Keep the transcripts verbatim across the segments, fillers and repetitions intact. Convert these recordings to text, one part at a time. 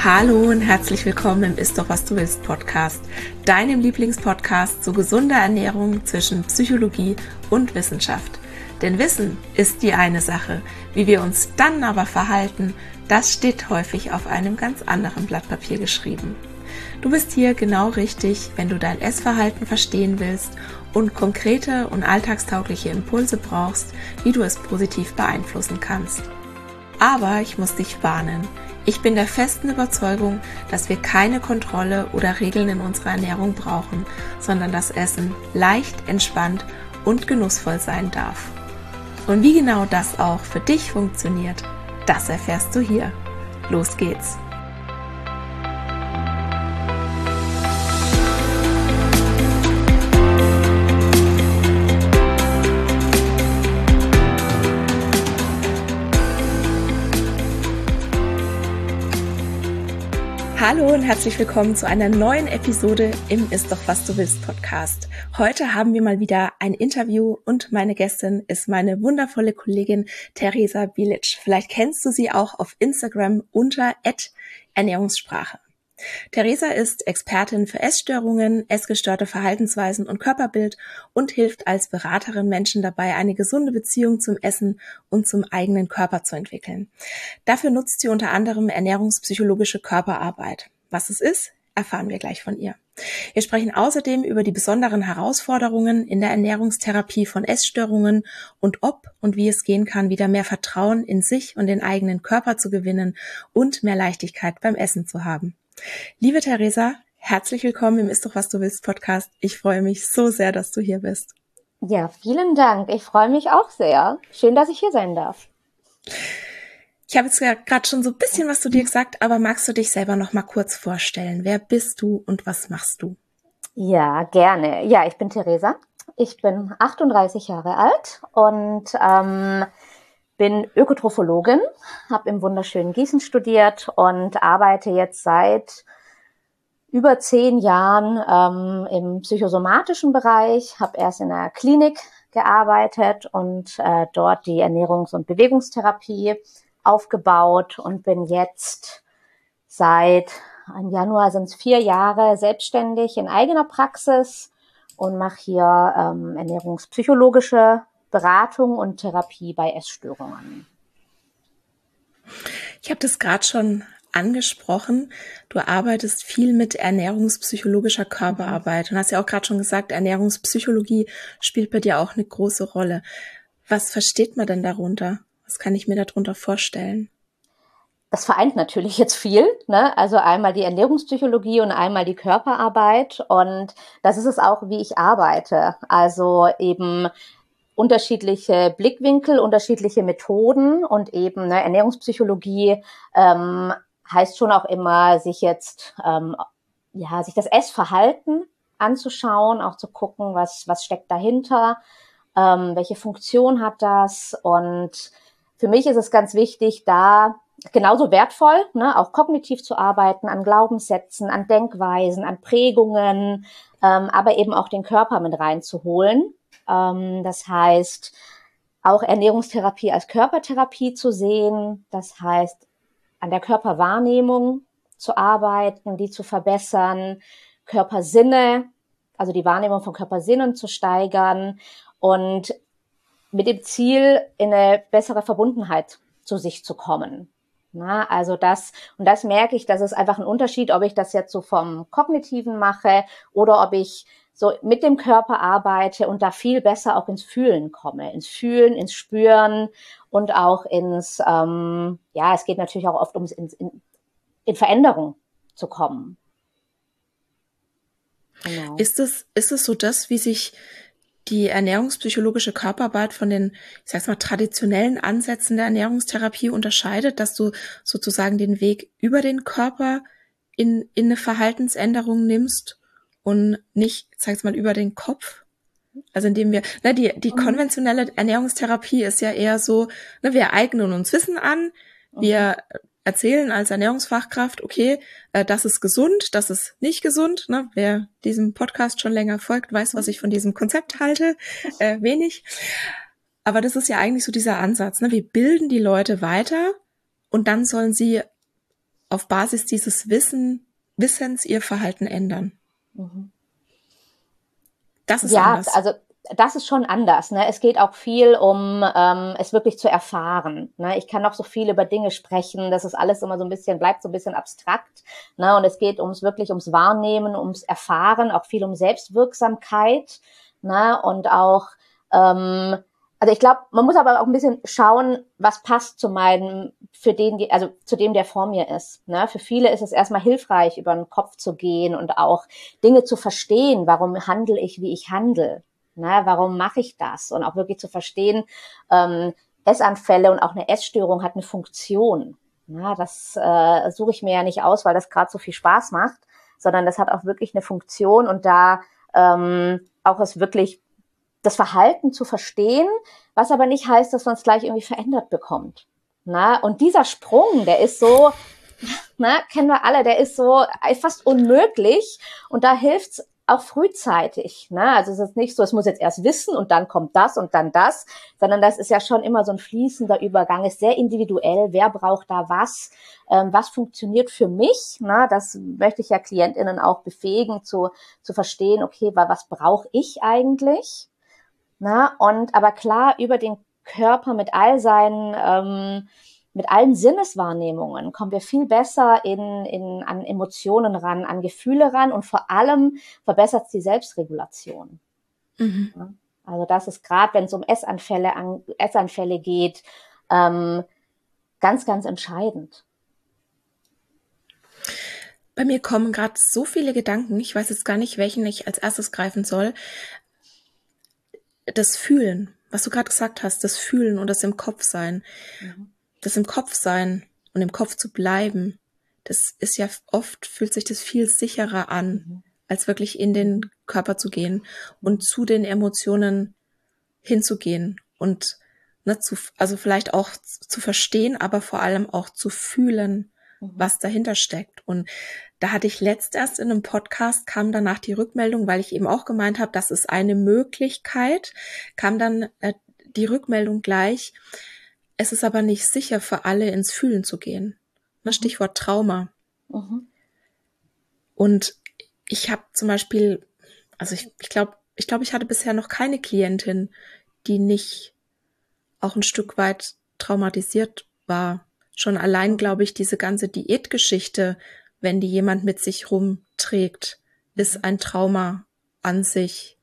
Hallo und herzlich willkommen im Ist doch was du willst Podcast, deinem Lieblingspodcast zu gesunder Ernährung zwischen Psychologie und Wissenschaft. Denn Wissen ist die eine Sache, wie wir uns dann aber verhalten, das steht häufig auf einem ganz anderen Blatt Papier geschrieben. Du bist hier genau richtig, wenn du dein Essverhalten verstehen willst und konkrete und alltagstaugliche Impulse brauchst, wie du es positiv beeinflussen kannst. Aber ich muss dich warnen. Ich bin der festen Überzeugung, dass wir keine Kontrolle oder Regeln in unserer Ernährung brauchen, sondern das Essen leicht, entspannt und genussvoll sein darf. Und wie genau das auch für dich funktioniert, das erfährst du hier. Los geht's! Hallo und herzlich willkommen zu einer neuen Episode im Ist doch was du willst Podcast. Heute haben wir mal wieder ein Interview und meine Gästin ist meine wundervolle Kollegin Theresa Bilic. Vielleicht kennst du sie auch auf Instagram unter at ernährungssprache. Theresa ist Expertin für Essstörungen, essgestörte Verhaltensweisen und Körperbild und hilft als Beraterin Menschen dabei, eine gesunde Beziehung zum Essen und zum eigenen Körper zu entwickeln. Dafür nutzt sie unter anderem ernährungspsychologische Körperarbeit. Was es ist, erfahren wir gleich von ihr. Wir sprechen außerdem über die besonderen Herausforderungen in der Ernährungstherapie von Essstörungen und ob und wie es gehen kann, wieder mehr Vertrauen in sich und den eigenen Körper zu gewinnen und mehr Leichtigkeit beim Essen zu haben. Liebe Theresa, herzlich willkommen im Ist doch was du willst Podcast. Ich freue mich so sehr, dass du hier bist. Ja, vielen Dank. Ich freue mich auch sehr. Schön, dass ich hier sein darf. Ich habe jetzt ja gerade schon so ein bisschen was zu dir gesagt, aber magst du dich selber noch mal kurz vorstellen? Wer bist du und was machst du? Ja, gerne. Ja, ich bin Theresa. Ich bin achtunddreißig Jahre alt und ähm, bin Ökotrophologin, habe im wunderschönen Gießen studiert und arbeite jetzt seit über zehn Jahren ähm, im psychosomatischen Bereich, habe erst in einer Klinik gearbeitet und äh, dort die Ernährungs- und Bewegungstherapie aufgebaut und bin jetzt seit im Januar sind es vier Jahre selbstständig in eigener Praxis und mache hier ähm, ernährungspsychologische Beratung und Therapie bei Essstörungen. Ich habe das gerade schon angesprochen. Du arbeitest viel mit ernährungspsychologischer Körperarbeit und hast ja auch gerade schon gesagt, Ernährungspsychologie spielt bei dir auch eine große Rolle. Was versteht man denn darunter? Was kann ich mir darunter vorstellen? Das vereint natürlich jetzt viel, ne? Also einmal die Ernährungspsychologie und einmal die Körperarbeit und das ist es auch, wie ich arbeite. Also eben unterschiedliche Blickwinkel, unterschiedliche Methoden und eben ne, Ernährungspsychologie ähm, heißt schon auch immer, sich jetzt ähm, ja sich das Essverhalten anzuschauen, auch zu gucken, was was steckt dahinter, ähm, welche Funktion hat das und für mich ist es ganz wichtig, da genauso wertvoll, ne, auch kognitiv zu arbeiten, an Glaubenssätzen, an Denkweisen, an Prägungen, ähm, aber eben auch den Körper mit reinzuholen. Ähm, das heißt, auch Ernährungstherapie als Körpertherapie zu sehen. Das heißt, an der Körperwahrnehmung zu arbeiten, die zu verbessern, Körpersinne, also die Wahrnehmung von Körpersinnen zu steigern und mit dem Ziel, in eine bessere Verbundenheit zu sich zu kommen. Na, also das, und das merke ich, das ist einfach ein Unterschied, ob ich das jetzt so vom Kognitiven mache oder ob ich so mit dem Körper arbeite und da viel besser auch ins Fühlen komme, ins Fühlen, ins Spüren und auch ins, ähm, ja, es geht natürlich auch oft ums in, in, in Veränderung zu kommen. Genau. Ist es, ist es so das, wie sich die ernährungspsychologische Körperarbeit von den, ich sag's mal, traditionellen Ansätzen der Ernährungstherapie unterscheidet, dass du sozusagen den Weg über den Körper in, in eine Verhaltensänderung nimmst und nicht, ich sag's mal, über den Kopf? Also indem wir, ne, die, die konventionelle Ernährungstherapie ist ja eher so, ne, wir eignen uns Wissen an, wir erzählen als Ernährungsfachkraft, okay, äh, das ist gesund, das ist nicht gesund. Ne? Wer diesem Podcast schon länger folgt, weiß, was ich von diesem Konzept halte. Äh, wenig. Aber das ist ja eigentlich so dieser Ansatz. Ne? Wir bilden die Leute weiter und dann sollen sie auf Basis dieses Wissen, Wissens ihr Verhalten ändern. Mhm. Das ist ja, anders. also das ist schon anders. Ne? Es geht auch viel um ähm, es wirklich zu erfahren. Ne? Ich kann noch so viel über Dinge sprechen, das ist alles immer so ein bisschen, bleibt so ein bisschen abstrakt. Ne? Und es geht ums wirklich ums Wahrnehmen, ums Erfahren, auch viel um Selbstwirksamkeit. Ne? Und auch, ähm, also ich glaube, man muss aber auch ein bisschen schauen, was passt zu meinem, für den, also zu dem, der vor mir ist. Ne? Für viele ist es erstmal hilfreich, über den Kopf zu gehen und auch Dinge zu verstehen. Warum handle ich, wie ich handle? Na, warum mache ich das? Und auch wirklich zu verstehen, ähm, Essanfälle und auch eine Essstörung hat eine Funktion. Na, das äh, suche ich mir ja nicht aus, weil das gerade so viel Spaß macht, sondern das hat auch wirklich eine Funktion und da ähm, auch es wirklich das Verhalten zu verstehen, was aber nicht heißt, dass man es gleich irgendwie verändert bekommt. Na, und dieser Sprung, der ist so, na, kennen wir alle, der ist so fast unmöglich und da hilft's auch frühzeitig. Ne? Also es ist nicht so, es muss jetzt erst wissen und dann kommt das und dann das, sondern das ist ja schon immer so ein fließender Übergang, ist sehr individuell, wer braucht da was, ähm, was funktioniert für mich. Ne? Das möchte ich ja KlientInnen auch befähigen, zu, zu verstehen, okay, was brauche ich eigentlich? Na? Und aber klar, über den Körper mit all seinen ähm, mit allen Sinneswahrnehmungen kommen wir viel besser in, in, an Emotionen ran, an Gefühle ran und vor allem verbessert es die Selbstregulation. Mhm. Ja, also das ist gerade, wenn es um Essanfälle, an, Essanfälle geht, ähm, ganz, ganz entscheidend. Bei mir kommen gerade so viele Gedanken, ich weiß jetzt gar nicht, welchen ich als erstes greifen soll. Das Fühlen, was du gerade gesagt hast, das Fühlen und das im Kopf sein. Mhm. Das im Kopf sein und im Kopf zu bleiben, das ist ja oft, fühlt sich das viel sicherer an, mhm. als wirklich in den Körper zu gehen und zu den Emotionen hinzugehen und ne, zu, also vielleicht auch zu verstehen, aber vor allem auch zu fühlen, mhm. was dahinter steckt. Und da hatte ich letzt erst in einem Podcast, kam danach die Rückmeldung, weil ich eben auch gemeint habe, das ist eine Möglichkeit, kam dann äh, die Rückmeldung gleich, es ist aber nicht sicher für alle, ins Fühlen zu gehen. Mhm. Stichwort Trauma. Mhm. Und ich habe zum Beispiel, also ich ich glaube, ich glaube, ich hatte bisher noch keine Klientin, die nicht auch ein Stück weit traumatisiert war. Schon allein, glaube ich, diese ganze Diätgeschichte, wenn die jemand mit sich rumträgt, ist ein Trauma an sich.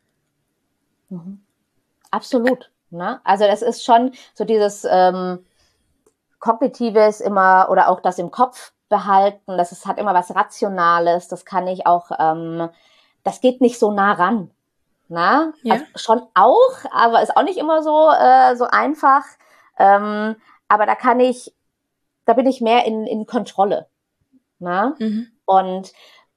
Mhm. Absolut. Ne? Also das ist schon so dieses ähm, Kognitives immer oder auch das im Kopf behalten, das ist, hat immer was Rationales, das kann ich auch, ähm, das geht nicht so nah ran. Na? Ja. Also schon auch, aber ist auch nicht immer so, äh, so einfach. Ähm, aber da kann ich, da bin ich mehr in, in Kontrolle. Na? Mhm. Und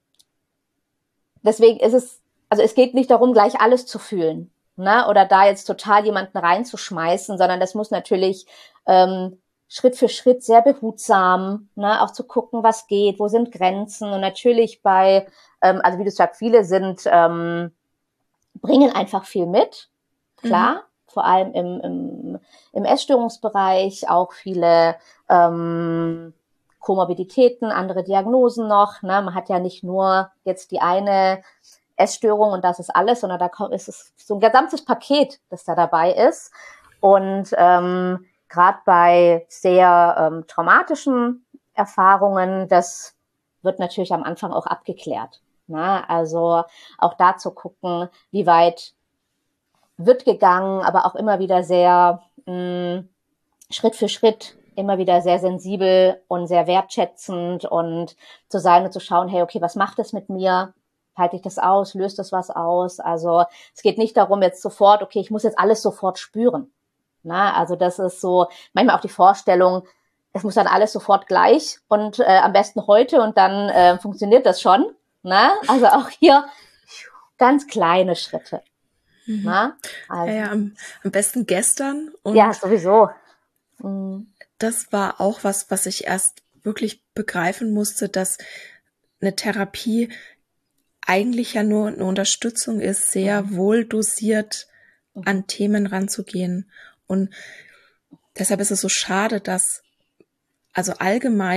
deswegen ist es, also es geht nicht darum, gleich alles zu fühlen. Ne? Oder da jetzt total jemanden reinzuschmeißen, sondern das muss natürlich ähm, Schritt für Schritt sehr behutsam, ne? Auch zu gucken, was geht, wo sind Grenzen. Und natürlich bei, ähm, also wie du sagst, viele sind, ähm, bringen einfach viel mit, klar, mhm. vor allem im, im, im Essstörungsbereich, auch viele ähm, Komorbiditäten, andere Diagnosen noch. Ne? Man hat ja nicht nur jetzt die eine Essstörung und das ist alles, sondern da ist es so ein gesamtes Paket, das da dabei ist. Und ähm, gerade bei sehr ähm, traumatischen Erfahrungen, das wird natürlich am Anfang auch abgeklärt. Na, also auch da zu gucken, wie weit wird gegangen, aber auch immer wieder sehr mh, Schritt für Schritt, immer wieder sehr sensibel und sehr wertschätzend und zu sein und zu schauen, hey, okay, was macht das mit mir? Halte ich das aus? Löst das was aus? Also es geht nicht darum, jetzt sofort, okay, ich muss jetzt alles sofort spüren. Na, also das ist so manchmal auch die Vorstellung, es muss dann alles sofort gleich und äh, am besten heute und dann äh, funktioniert das schon. Na? Also auch hier ganz kleine Schritte. Mhm. Na? Also, ja, ja, am, am besten gestern. Und ja, sowieso. Mhm. Das war auch was, was ich erst wirklich begreifen musste, dass eine Therapie eigentlich ja nur eine Unterstützung ist, sehr mhm. wohl dosiert mhm. an Themen ranzugehen. Und deshalb ist es so schade, dass also allgemein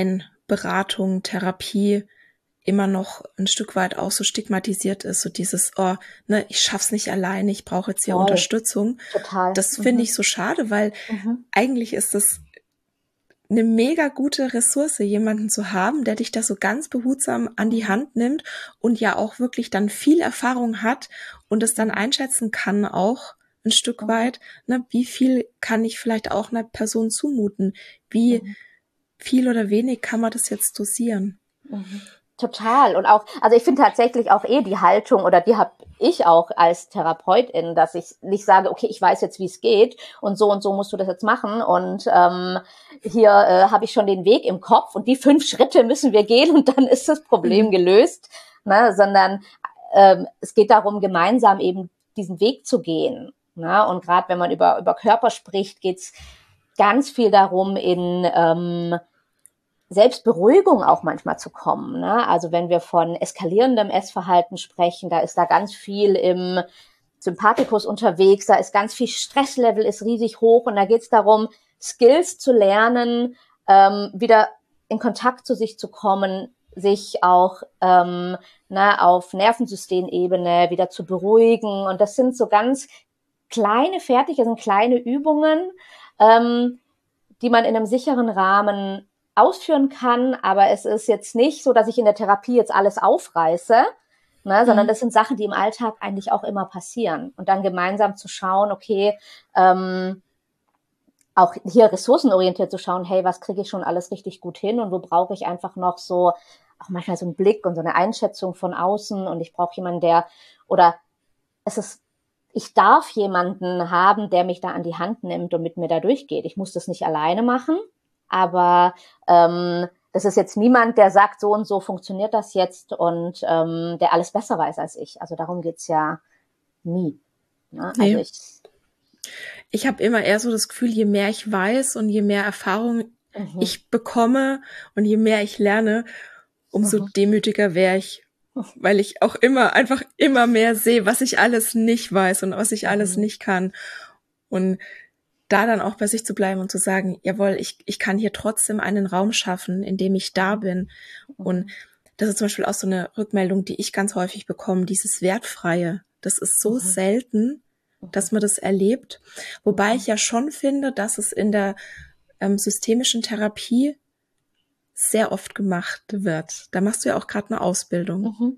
Beratung, Therapie immer noch ein Stück weit auch so stigmatisiert ist, so dieses, oh, ne, ich schaff's nicht alleine, ich brauche jetzt hier Voll. Unterstützung. Total. Das Mhm. finde ich so schade, weil Mhm. eigentlich ist es eine mega gute Ressource, jemanden zu haben, der dich da so ganz behutsam an die Hand nimmt und ja auch wirklich dann viel Erfahrung hat und es dann einschätzen kann auch ein Stück Mhm. weit, ne, wie viel kann ich vielleicht auch einer Person zumuten, wie Mhm. viel oder wenig kann man das jetzt dosieren. Mhm. Total. Und auch, also ich finde tatsächlich auch eh die Haltung, oder die habe ich auch als Therapeutin, dass ich nicht sage, okay, ich weiß jetzt, wie es geht und so und so musst du das jetzt machen und ähm, hier äh, habe ich schon den Weg im Kopf und die fünf Schritte müssen wir gehen und dann ist das Problem Mhm. gelöst, ne? Sondern ähm, es geht darum, gemeinsam eben diesen Weg zu gehen. Ne? Und gerade wenn man über, über Körper spricht, geht's ganz viel darum, in ähm, Selbstberuhigung auch manchmal zu kommen. Ne? Also wenn wir von eskalierendem Essverhalten sprechen, da ist da ganz viel im Sympathikus unterwegs, da ist ganz viel Stresslevel, ist riesig hoch und da geht es darum, Skills zu lernen, ähm, wieder in Kontakt zu sich zu kommen, sich auch ähm, ne, auf Nervensystemebene wieder zu beruhigen. Und das sind so ganz kleine, fertig, das sind kleine Übungen, ähm, die man in einem sicheren Rahmen ausführen kann, aber es ist jetzt nicht so, dass ich in der Therapie jetzt alles aufreiße, ne, sondern Mhm. das sind Sachen, die im Alltag eigentlich auch immer passieren. Und dann gemeinsam zu schauen, okay, ähm, auch hier ressourcenorientiert zu schauen, hey, was kriege ich schon alles richtig gut hin und wo brauche ich einfach noch so, auch manchmal so einen Blick und so eine Einschätzung von außen und ich brauche jemanden, der, oder es ist, ich darf jemanden haben, der mich da an die Hand nimmt und mit mir da durchgeht. Ich muss das nicht alleine machen, aber ähm, das ist jetzt niemand, der sagt, so und so funktioniert das jetzt und ähm, der alles besser weiß als ich. Also darum geht's ja nie. Ne? Also Nee. ich, Ich habe immer eher so das Gefühl, je mehr ich weiß und je mehr Erfahrung mhm, ich bekomme und je mehr ich lerne, umso mhm, demütiger wäre ich, weil ich auch immer, einfach immer mehr sehe, was ich alles nicht weiß und was ich alles mhm, nicht kann. Und da dann auch bei sich zu bleiben und zu sagen, jawohl, ich, ich kann hier trotzdem einen Raum schaffen, in dem ich da bin. Und mhm, das ist zum Beispiel auch so eine Rückmeldung, die ich ganz häufig bekomme, dieses Wertfreie. Das ist so mhm, selten, dass man das erlebt. Wobei ich mhm, ja schon finde, dass es in der ähm, systemischen Therapie sehr oft gemacht wird. Da machst du ja auch gerade eine Ausbildung. mhm.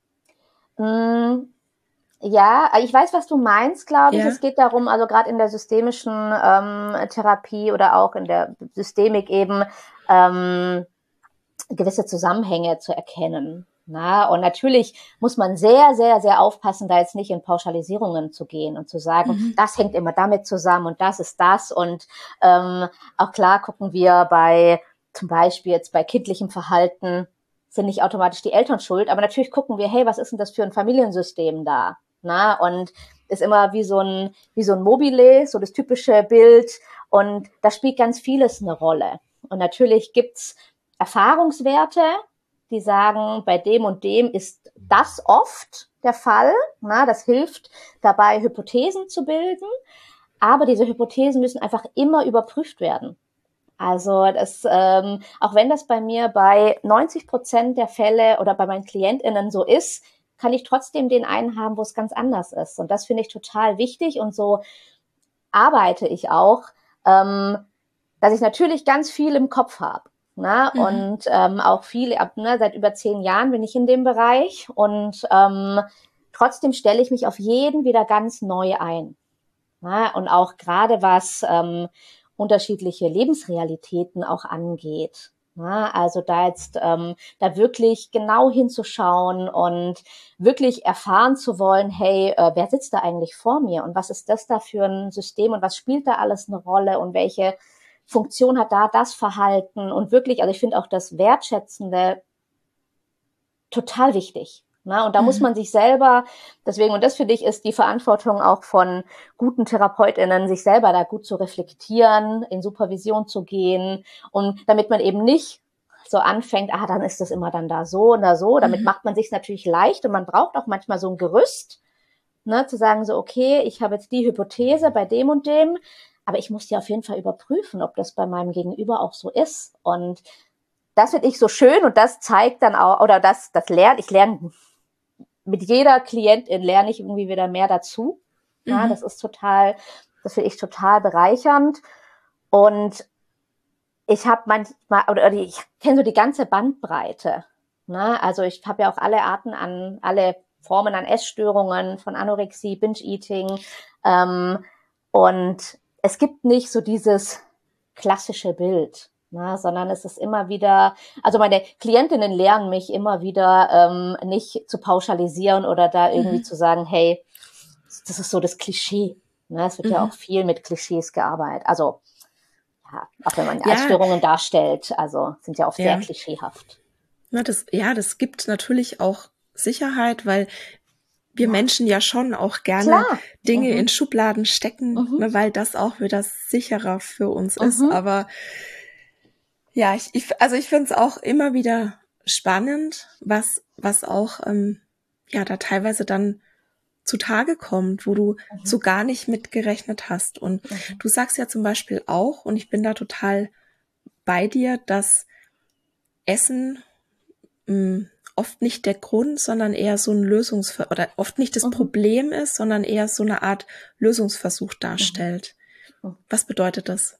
Mm, ja, ich weiß, was du meinst, glaube ich. Ja. Es geht darum, also gerade in der systemischen ähm, Therapie oder auch in der Systemik eben ähm, gewisse Zusammenhänge zu erkennen. Na, und natürlich muss man sehr, sehr, sehr aufpassen, da jetzt nicht in Pauschalisierungen zu gehen und zu sagen, Mhm. das hängt immer damit zusammen und das ist das. Und ähm, auch klar gucken wir bei zum Beispiel jetzt bei kindlichem Verhalten sind nicht automatisch die Eltern schuld, aber natürlich gucken wir, hey, was ist denn das für ein Familiensystem da? Na, und ist immer wie so ein, wie so ein Mobile, so das typische Bild. Und da spielt ganz vieles eine Rolle. Und natürlich gibt's Erfahrungswerte, die sagen, bei dem und dem ist das oft der Fall. Na, das hilft dabei, Hypothesen zu bilden. Aber diese Hypothesen müssen einfach immer überprüft werden. Also das, ähm, auch wenn das bei mir bei neunzig Prozent der Fälle oder bei meinen KlientInnen so ist, kann ich trotzdem den einen haben, wo es ganz anders ist. Und das finde ich total wichtig und so arbeite ich auch, ähm, dass ich natürlich ganz viel im Kopf habe. Ne? Mhm. Und ähm, auch viele, ab, ne, seit über zehn Jahren bin ich in dem Bereich und ähm, trotzdem stelle ich mich auf jeden wieder ganz neu ein. Ne? Und auch gerade was ähm, unterschiedliche Lebensrealitäten auch angeht. Ne? Also da jetzt ähm, da wirklich genau hinzuschauen und wirklich erfahren zu wollen, hey, äh, wer sitzt da eigentlich vor mir und was ist das da für ein System und was spielt da alles eine Rolle und welche Funktion hat da das Verhalten und wirklich, also ich finde auch das Wertschätzende total wichtig. Ne? Und da muss Mhm. man sich selber, deswegen, und das finde ich, ist die Verantwortung auch von guten TherapeutInnen, sich selber da gut zu reflektieren, in Supervision zu gehen und damit man eben nicht so anfängt, ah, dann ist das immer dann da so oder so. Damit Mhm. macht man sich natürlich leicht und man braucht auch manchmal so ein Gerüst, ne, zu sagen so, okay, ich habe jetzt die Hypothese bei dem und dem, aber ich muss ja auf jeden Fall überprüfen, ob das bei meinem Gegenüber auch so ist. Und das finde ich so schön und das zeigt dann auch, oder das, das lerne, ich lerne mit jeder Klientin lerne ich irgendwie wieder mehr dazu. Ja, mhm. Das ist total, das finde ich total bereichernd. Und ich habe manchmal, oder ich kenne so die ganze Bandbreite. Ne? Also ich habe ja auch alle Arten an, alle Formen an Essstörungen, von Anorexie, Binge-Eating. Ähm, und es gibt nicht so dieses klassische Bild. Na, sondern es ist immer wieder, also meine Klientinnen lernen mich immer wieder, ähm, nicht zu pauschalisieren oder da irgendwie mhm. zu sagen, hey, das ist so das Klischee. Ne, es wird mhm. ja auch viel mit Klischees gearbeitet. Also, ja, auch wenn man ja. Essstörungen darstellt, also sind ja oft ja. sehr klischeehaft. Na, das, ja, das gibt natürlich auch Sicherheit, weil wir ja. Menschen ja schon auch gerne Klar. Dinge mhm. in Schubladen stecken, mhm. ne, weil das auch wieder sicherer für uns mhm. ist. Aber ja, ich, ich also ich finde es auch immer wieder spannend, was was auch ähm, ja da teilweise dann zutage kommt, wo du mhm. so gar nicht mitgerechnet hast. Und mhm. du sagst ja zum Beispiel auch, und ich bin da total bei dir, dass Essen mh, oft nicht der Grund, sondern eher so ein Lösungsver- oder oft nicht das mhm. Problem ist, sondern eher so eine Art Lösungsversuch darstellt. Mhm. Was bedeutet das?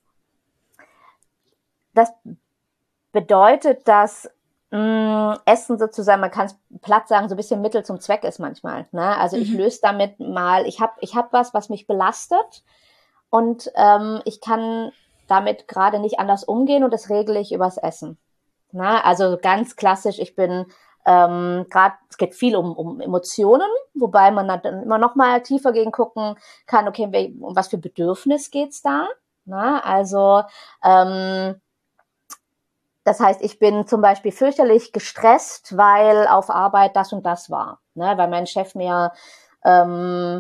Das bedeutet, dass mh, Essen sozusagen, man kann es platt sagen, so ein bisschen Mittel zum Zweck ist manchmal. Ne? Also mhm. ich löse damit mal, ich habe ich hab was, was mich belastet und ähm, ich kann damit gerade nicht anders umgehen und das regle ich übers Essen. Ne? Also ganz klassisch, ich bin ähm, gerade, es geht viel um, um Emotionen, wobei man dann immer noch mal tiefer gegen gucken kann, okay, um was für Bedürfnis geht's da? Ne? Also ähm, das heißt, ich bin zum Beispiel fürchterlich gestresst, weil auf Arbeit das und das war, ne? Weil mein Chef mir ähm,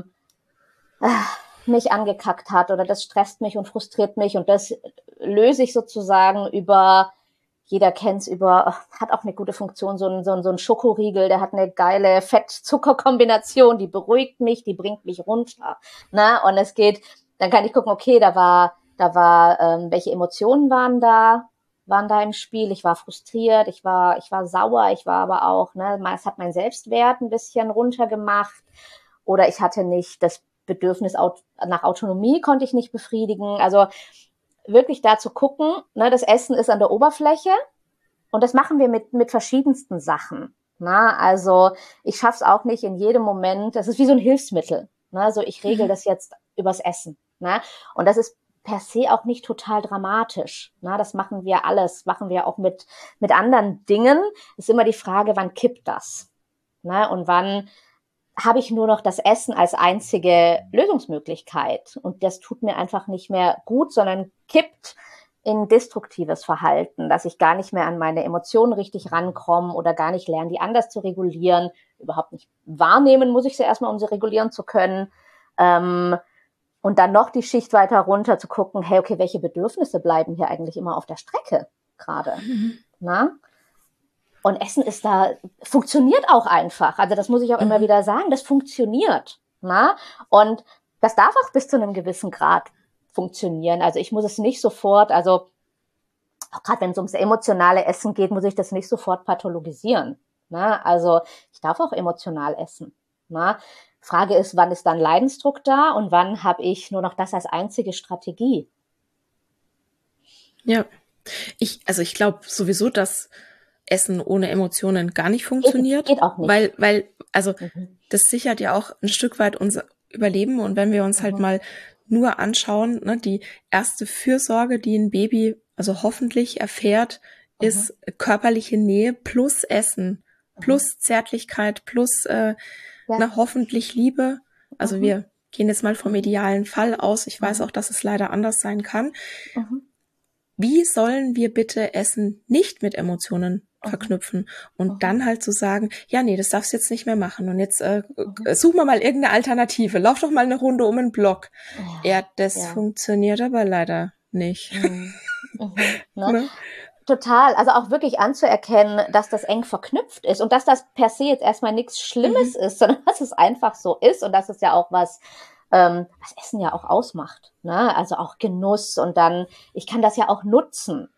mich angekackt hat oder das stresst mich und frustriert mich und das löse ich sozusagen über, jeder kennt's, über, hat auch eine gute Funktion, so ein, so ein, so ein Schokoriegel, der hat eine geile Fett-Zucker-Kombination, die beruhigt mich, die bringt mich runter, ne? Und es geht, dann kann ich gucken, okay, da war, da war, ähm, welche Emotionen waren da? waren da im Spiel, ich war frustriert, ich war, ich war sauer, ich war aber auch, ne, es hat mein Selbstwert ein bisschen runtergemacht oder ich hatte nicht das Bedürfnis nach Autonomie, konnte ich nicht befriedigen. Also wirklich da zu gucken, ne, das Essen ist an der Oberfläche und das machen wir mit, mit verschiedensten Sachen. Na, also ich schaff's auch nicht in jedem Moment, das ist wie so ein Hilfsmittel. Ne, also ich regel das jetzt übers Essen. Ne, und das ist per se auch nicht total dramatisch. Na, das machen wir alles, machen wir auch mit, mit anderen Dingen. Ist immer die Frage, wann kippt das? Na, und wann habe ich nur noch das Essen als einzige Lösungsmöglichkeit? Und das tut mir einfach nicht mehr gut, sondern kippt in destruktives Verhalten, dass ich gar nicht mehr an meine Emotionen richtig rankomme oder gar nicht lerne, die anders zu regulieren. Überhaupt nicht wahrnehmen muss ich sie erstmal, um sie regulieren zu können. Ähm, Und dann noch die Schicht weiter runter zu gucken, hey, okay, welche Bedürfnisse bleiben hier eigentlich immer auf der Strecke gerade? Mhm. Na? Und Essen ist da, funktioniert auch einfach. Also das muss ich auch mhm. immer wieder sagen, das funktioniert. Na? Und das darf auch bis zu einem gewissen Grad funktionieren. Also ich muss es nicht sofort, also auch gerade wenn es ums emotionale Essen geht, muss ich das nicht sofort pathologisieren. Na? Also ich darf auch emotional essen. Na? Frage ist, wann ist dann Leidensdruck da und wann habe ich nur noch das als einzige Strategie? Ja, ich, also ich glaube sowieso, dass Essen ohne Emotionen gar nicht funktioniert. Geht, geht auch nicht. Weil, weil, also mhm. das sichert ja auch ein Stück weit unser Überleben. Und wenn wir uns mhm. halt mal nur anschauen, ne, die erste Fürsorge, die ein Baby also hoffentlich erfährt, mhm. ist körperliche Nähe plus Essen, mhm. plus Zärtlichkeit, plus äh, ja. na, hoffentlich Liebe. Also mhm. wir gehen jetzt mal vom idealen Fall aus. Ich weiß mhm. auch, dass es leider anders sein kann. Mhm. Wie sollen wir bitte Essen nicht mit Emotionen mhm. verknüpfen? Und mhm. dann halt zu so sagen, ja, nee, das darfst du jetzt nicht mehr machen. Und jetzt äh, mhm. suchen wir mal irgendeine Alternative. Lauf doch mal eine Runde um den Block. Ja, ja das ja. funktioniert aber leider nicht. Mhm. Mhm. Ne? Ne? Total, also auch wirklich anzuerkennen, dass das eng verknüpft ist und dass das per se jetzt erstmal nichts Schlimmes mhm. ist, sondern dass es einfach so ist und dass es ja auch was, ähm, was Essen ja auch ausmacht, ne? Also auch Genuss und dann, ich kann das ja auch nutzen,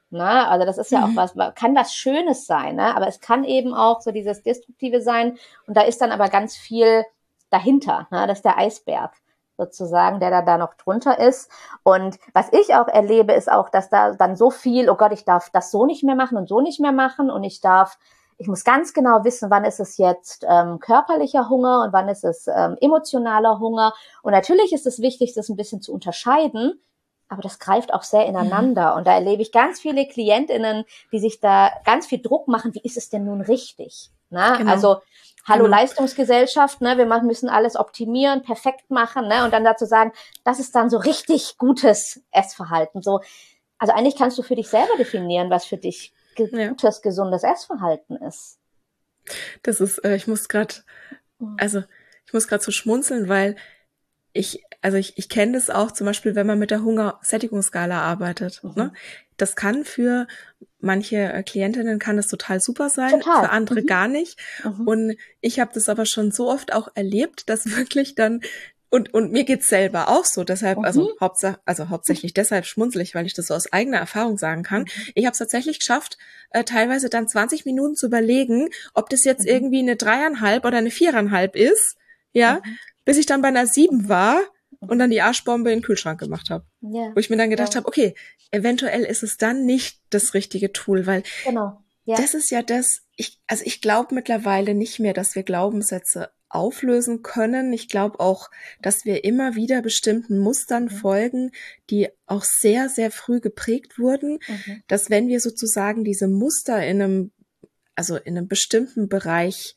Ne? Also das ist ja auch Mhm. was, kann was Schönes sein, ne? Aber es kann eben auch so dieses Destruktive sein und da ist dann aber ganz viel dahinter, ne? Das ist der Eisberg sozusagen, der da, da noch drunter ist. Und was ich auch erlebe, ist auch, dass da dann so viel, oh Gott, ich darf das so nicht mehr machen und so nicht mehr machen und ich darf, ich muss ganz genau wissen, wann ist es jetzt ähm, körperlicher Hunger und wann ist es ähm, emotionaler Hunger. Und natürlich ist es wichtig, das ein bisschen zu unterscheiden, aber das greift auch sehr Mhm. ineinander. Und da erlebe ich ganz viele KlientInnen, die sich da ganz viel Druck machen. Wie ist es denn nun richtig? Na, Genau, also, hallo genau. Leistungsgesellschaft, ne, wir müssen alles optimieren, perfekt machen, ne, und dann dazu sagen, das ist dann so richtig gutes Essverhalten. So, also eigentlich kannst du für dich selber definieren, was für dich Ja, gutes, gesundes Essverhalten ist. das ist, äh, ich muss gerade, also ich muss gerade so schmunzeln, weil ich, also ich, ich kenne das auch zum Beispiel, wenn man mit der Hunger-Sättigungsskala arbeitet. Ne? Mhm. Das kann für manche äh, Klientinnen kann das total super sein, für Total. andere Mhm. gar nicht. Mhm. Und ich habe das aber schon so oft auch erlebt, dass wirklich dann und und mir geht's selber auch so. Deshalb, also Mhm. Hauptsache, also hauptsächlich deshalb schmunzle ich, weil ich das so aus eigener Erfahrung sagen kann. Mhm. Ich habe es tatsächlich geschafft, äh, teilweise dann zwanzig Minuten zu überlegen, ob das jetzt Mhm. irgendwie eine dreieinhalb oder eine viereinhalb ist. Ja, Mhm. bis ich dann bei einer sieben Mhm. war und Mhm. dann die Arschbombe in den Kühlschrank gemacht habe. Ja, Wo ich mir dann gedacht ja, habe, okay, eventuell ist es dann nicht das richtige Tool, weil genau. Ja. das ist ja das, ich, also ich glaube mittlerweile nicht mehr, dass wir Glaubenssätze auflösen können. Ich glaube auch, dass wir immer wieder bestimmten Mustern Mhm. folgen, die auch sehr, sehr früh geprägt wurden, Mhm. dass wenn wir sozusagen diese Muster in einem, also in einem bestimmten Bereich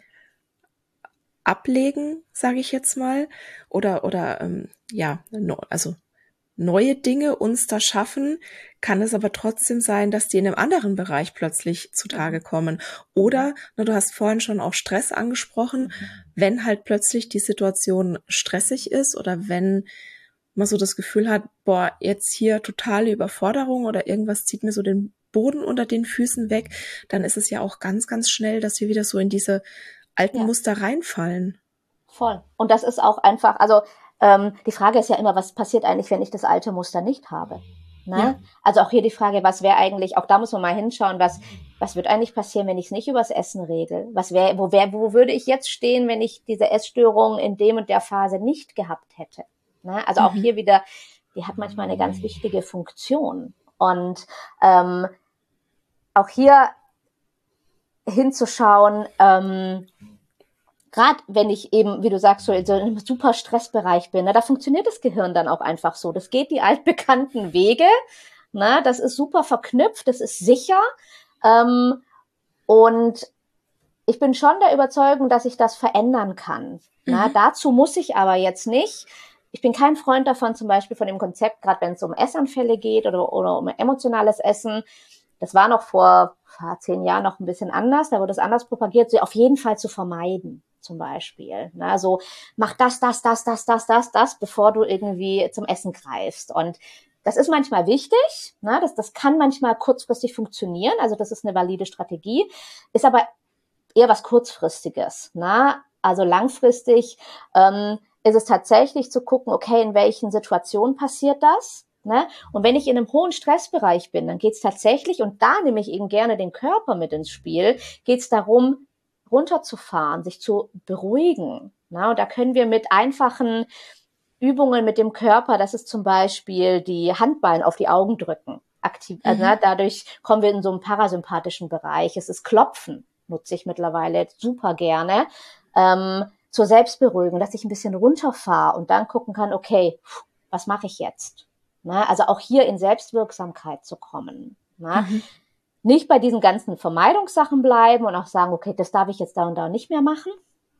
ablegen, sage ich jetzt mal, oder oder ähm, ja, no, also neue Dinge uns da schaffen, kann es aber trotzdem sein, dass die in einem anderen Bereich plötzlich zutage Mhm. kommen. Mhm. Oder, na, du hast vorhin schon auch Stress angesprochen, Mhm. wenn halt plötzlich die Situation stressig ist oder wenn man so das Gefühl hat, boah, jetzt hier totale Überforderung oder irgendwas zieht mir so den Boden unter den Füßen weg, dann ist es ja auch ganz, ganz schnell, dass wir wieder so in diese alten Ja, Muster reinfallen. voll. Und das ist auch einfach, also ähm, die Frage ist ja immer, was passiert eigentlich, wenn ich das alte Muster nicht habe? Ja. Ne? Also auch hier die Frage, was wäre eigentlich, auch da muss man mal hinschauen, was, was wird eigentlich passieren, wenn ich es nicht übers Essen regel? Was wäre, wo wär, wo würde ich jetzt stehen, wenn ich diese Essstörung in dem und der Phase nicht gehabt hätte? Ne? Also auch Mhm. hier wieder, die hat manchmal eine ganz wichtige Funktion. Und ähm, auch hier hinzuschauen, ähm, gerade wenn ich eben, wie du sagst, so in so einem super Stressbereich bin, ne, da funktioniert das Gehirn dann auch einfach so. Das geht die altbekannten Wege, ne, das ist super verknüpft, das ist sicher. Ähm, und ich bin schon der Überzeugung, dass ich das verändern kann. Ne. Mhm. Dazu muss ich aber jetzt nicht. Ich bin kein Freund davon, zum Beispiel von dem Konzept, gerade wenn es um Essanfälle geht oder, oder um emotionales Essen. Das war noch vor, vor zehn Jahren noch ein bisschen anders. Da wurde es anders propagiert, sie auf jeden Fall zu vermeiden, zum Beispiel. Na, so, mach das, das, das, das, das, das, das, bevor du irgendwie zum Essen greifst. Und das ist manchmal wichtig. Na, das, das kann manchmal kurzfristig funktionieren. Also das ist eine valide Strategie. Ist aber eher was Kurzfristiges. Na? Also langfristig ähm, ist es tatsächlich zu gucken, okay, in welchen Situationen passiert das? Ne? Und wenn ich in einem hohen Stressbereich bin, dann geht es tatsächlich, und da nehme ich eben gerne den Körper mit ins Spiel, geht es darum, runterzufahren, sich zu beruhigen. Ne? Und da können wir mit einfachen Übungen mit dem Körper, das ist zum Beispiel die Handballen auf die Augen drücken. Aktiv, also, Mhm. ne, dadurch kommen wir in so einen parasympathischen Bereich. Es ist Klopfen, nutze ich mittlerweile super gerne. Ähm, zur Selbstberuhigung, dass ich ein bisschen runterfahre und dann gucken kann, okay, was mache ich jetzt? Ne? Also auch hier in Selbstwirksamkeit zu kommen. Ne? Mhm. Nicht bei diesen ganzen Vermeidungssachen bleiben und auch sagen, okay, das darf ich jetzt da und da nicht mehr machen.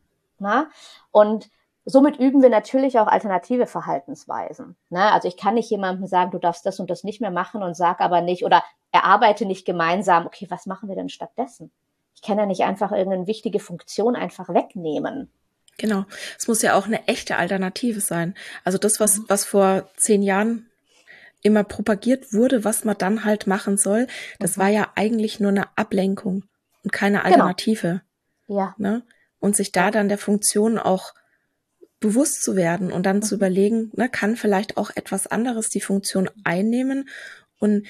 Ne? Und somit üben wir natürlich auch alternative Verhaltensweisen. Ne? Also ich kann nicht jemandem sagen, du darfst das und das nicht mehr machen und sag aber nicht oder erarbeite nicht gemeinsam, okay, was machen wir denn stattdessen? Ich kann ja nicht einfach irgendeine wichtige Funktion einfach wegnehmen. Genau. Es muss ja auch eine echte Alternative sein. Also das, was, Mhm. was vor zehn Jahren immer propagiert wurde, was man dann halt machen soll, das war Mhm. ja eigentlich nur eine Ablenkung und keine Genau. Alternative, Ja. ne? Und sich da Ja. dann der Funktion auch bewusst zu werden und dann zu Mhm. überlegen, ne, kann vielleicht auch etwas anderes die Funktion einnehmen. Und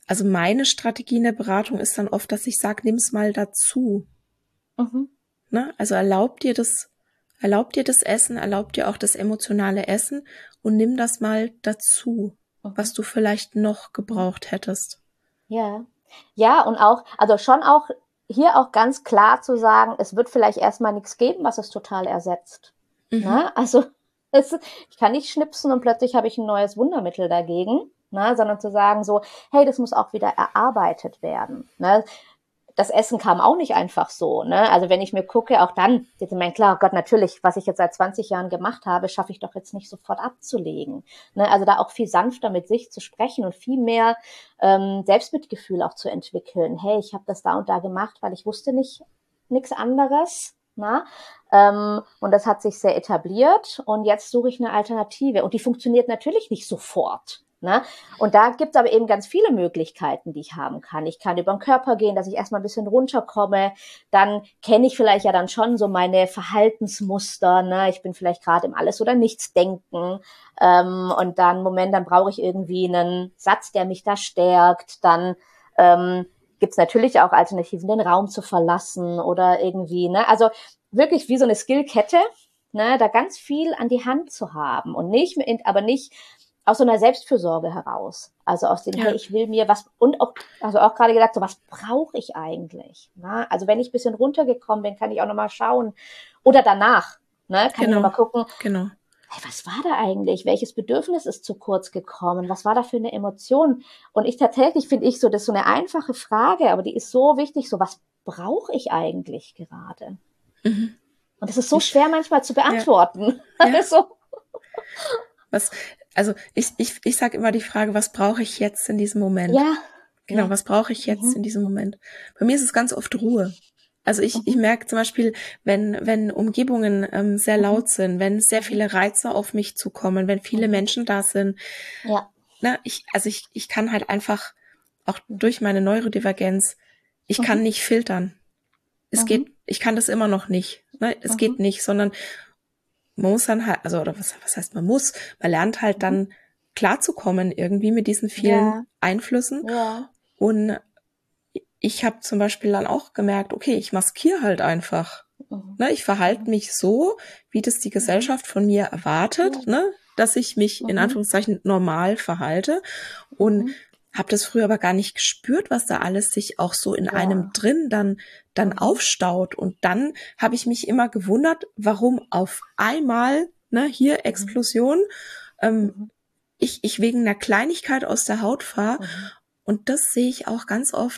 also meine Strategie in der Beratung ist dann oft, dass ich sage, nimm's mal dazu. Mhm. Ne? Also erlaub dir das, erlaub dir das Essen, erlaub dir auch das emotionale Essen und nimm das mal dazu, Mhm. was du vielleicht noch gebraucht hättest. Ja. Ja, und auch, also schon auch hier auch ganz klar zu sagen, es wird vielleicht erstmal nichts geben, was es total ersetzt. Mhm. Na, also es, ich kann nicht schnipsen und plötzlich habe ich ein neues Wundermittel dagegen, na, sondern zu sagen so, hey, das muss auch wieder erarbeitet werden. Ne? Das Essen kam auch nicht einfach so. Ne? Also wenn ich mir gucke, auch dann, jetzt ich meine, klar, Gott, natürlich, was ich jetzt seit zwanzig Jahren gemacht habe, schaffe ich doch jetzt nicht sofort abzulegen. Ne? Also da auch viel sanfter mit sich zu sprechen und viel mehr ähm, Selbstmitgefühl auch zu entwickeln. Hey, ich habe das da und da gemacht, weil ich wusste nicht nichts anderes. Na? Ähm, und das hat sich sehr etabliert und jetzt suche ich eine Alternative. Und die funktioniert natürlich nicht sofort. Ne? Und da gibt es aber eben ganz viele Möglichkeiten, die ich haben kann. Ich kann über den Körper gehen, dass ich erstmal ein bisschen runterkomme. Dann kenne ich vielleicht ja dann schon so meine Verhaltensmuster. Ne? Ich bin vielleicht gerade im Alles- oder Nichts-Denken. Ähm, und dann, Moment, dann brauche ich irgendwie einen Satz, der mich da stärkt. Dann ähm, gibt es natürlich auch Alternativen, den Raum zu verlassen oder irgendwie. Ne? Also wirklich wie so eine Skillkette, ne? Da ganz viel an die Hand zu haben und nicht, aber nicht aus so einer Selbstfürsorge heraus. Also aus dem, Ja. hey, ich will mir was, und auch, also auch gerade gesagt, so was brauche ich eigentlich? Ne? Also wenn ich ein bisschen runtergekommen bin, kann ich auch nochmal schauen. Oder danach, ne, kann Genau. ich nochmal gucken, Genau. hey, was war da eigentlich? Welches Bedürfnis ist zu kurz gekommen? Was war da für eine Emotion? Und ich tatsächlich finde ich so, das ist so eine einfache Frage, aber die ist so wichtig, so was brauche ich eigentlich gerade? Mhm. Und das ist so Ich, schwer manchmal zu beantworten. Ja. Ja. Also, was, also ich, ich, ich sage immer die Frage, was brauche ich jetzt in diesem Moment? ja. Genau, Ja. was brauche ich jetzt Mhm. in diesem Moment? Bei mir ist es ganz oft Ruhe. Also ich, Mhm. ich merke zum Beispiel, wenn, wenn Umgebungen ähm, sehr laut sind, wenn sehr viele Reize auf mich zukommen, wenn viele Mhm. Menschen da sind, ja. na, ich, also ich, ich kann halt einfach auch durch meine Neurodivergenz, ich Mhm. kann nicht filtern. Es Mhm. geht, ich kann das immer noch nicht. Ne? Es Mhm. geht nicht, sondern man muss dann halt, also, oder was, was heißt man muss, man lernt halt dann klarzukommen irgendwie mit diesen vielen Ja. Einflüssen. Ja. Und ich habe zum Beispiel dann auch gemerkt, okay, ich maskiere halt einfach. Mhm. Ne, ich verhalte mich so, wie das die Gesellschaft von mir erwartet, Ja. ne, dass ich mich in Mhm. Anführungszeichen normal verhalte und Mhm. habe das früher aber gar nicht gespürt, was da alles sich auch so in Ja. einem drin dann dann Mhm. aufstaut. Und dann habe ich mich immer gewundert, warum auf einmal, ne, hier Explosion, ähm, Mhm. ich ich wegen einer Kleinigkeit aus der Haut fahre. Mhm. Und das sehe ich auch ganz oft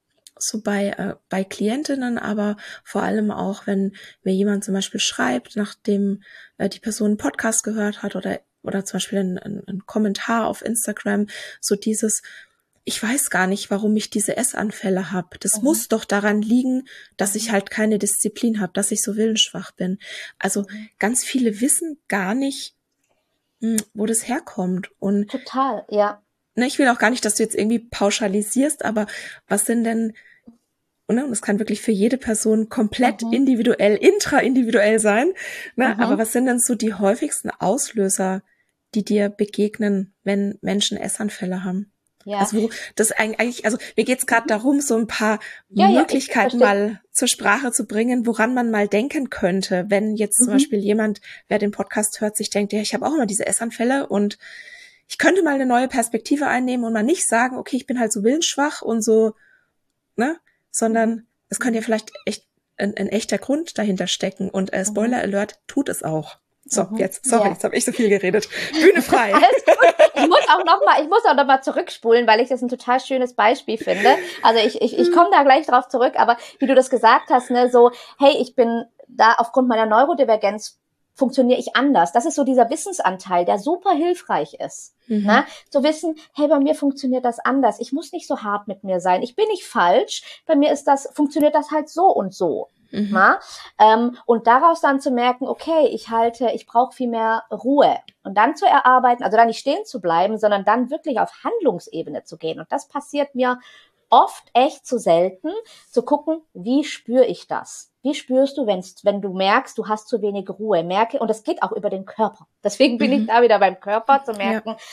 so bei äh, bei Klientinnen, aber vor allem auch, wenn mir jemand zum Beispiel schreibt, nachdem äh, die Person einen Podcast gehört hat oder oder zum Beispiel ein, ein, ein Kommentar auf Instagram, so dieses, ich weiß gar nicht, warum ich diese Essanfälle habe. Das Mhm. muss doch daran liegen, dass Mhm. ich halt keine Disziplin habe, dass ich so willensschwach bin. Also Mhm. ganz viele wissen gar nicht, mh, wo das herkommt. Und Total, ja. ne, ich will auch gar nicht, dass du jetzt irgendwie pauschalisierst, aber was sind denn, und das kann wirklich für jede Person komplett Mhm. individuell, intraindividuell sein, ne? Mhm. Aber was sind denn so die häufigsten Auslöser, die dir begegnen, wenn Menschen Essanfälle haben? Ja. Also wo, das eigentlich, also mir geht's gerade darum, so ein paar Ja, ja, ich Möglichkeiten verstehe. mal zur Sprache zu bringen, woran man mal denken könnte, wenn jetzt zum Mhm. Beispiel jemand, wer den Podcast hört, sich denkt, ja, ich habe auch immer diese Essanfälle und ich könnte mal eine neue Perspektive einnehmen und mal nicht sagen, okay, ich bin halt so willensschwach und so, ne, sondern Mhm. es könnte ja vielleicht echt ein, ein echter Grund dahinter stecken und äh, Spoiler Alert tut es auch. So, Mhm. jetzt, sorry, Ja. jetzt habe ich so viel geredet. Bühne frei. Alles gut. Ich muss auch noch mal, ich muss auch noch mal zurückspulen, weil ich das ein total schönes Beispiel finde. Also ich, ich, ich komme da gleich drauf zurück, aber wie du das gesagt hast, ne, so, hey, ich bin da aufgrund meiner Neurodivergenz funktioniere ich anders. Das ist so dieser Wissensanteil, der super hilfreich ist. Mhm. Ne? Zu wissen, hey, bei mir funktioniert das anders. Ich muss nicht so hart mit mir sein. Ich bin nicht falsch. Bei mir ist das, funktioniert das halt so und so. Mhm. Na? Ähm, und daraus dann zu merken, okay, ich halte, ich brauche viel mehr Ruhe. Und dann zu erarbeiten, also da nicht stehen zu bleiben, sondern dann wirklich auf Handlungsebene zu gehen. Und das passiert mir oft echt zu selten, zu gucken, wie spüre ich das? Wie spürst du, wenn's, wenn du merkst, du hast zu wenig Ruhe? Merke, und das geht auch über den Körper. Deswegen bin Mhm. ich da wieder beim Körper, zu merken, Ja.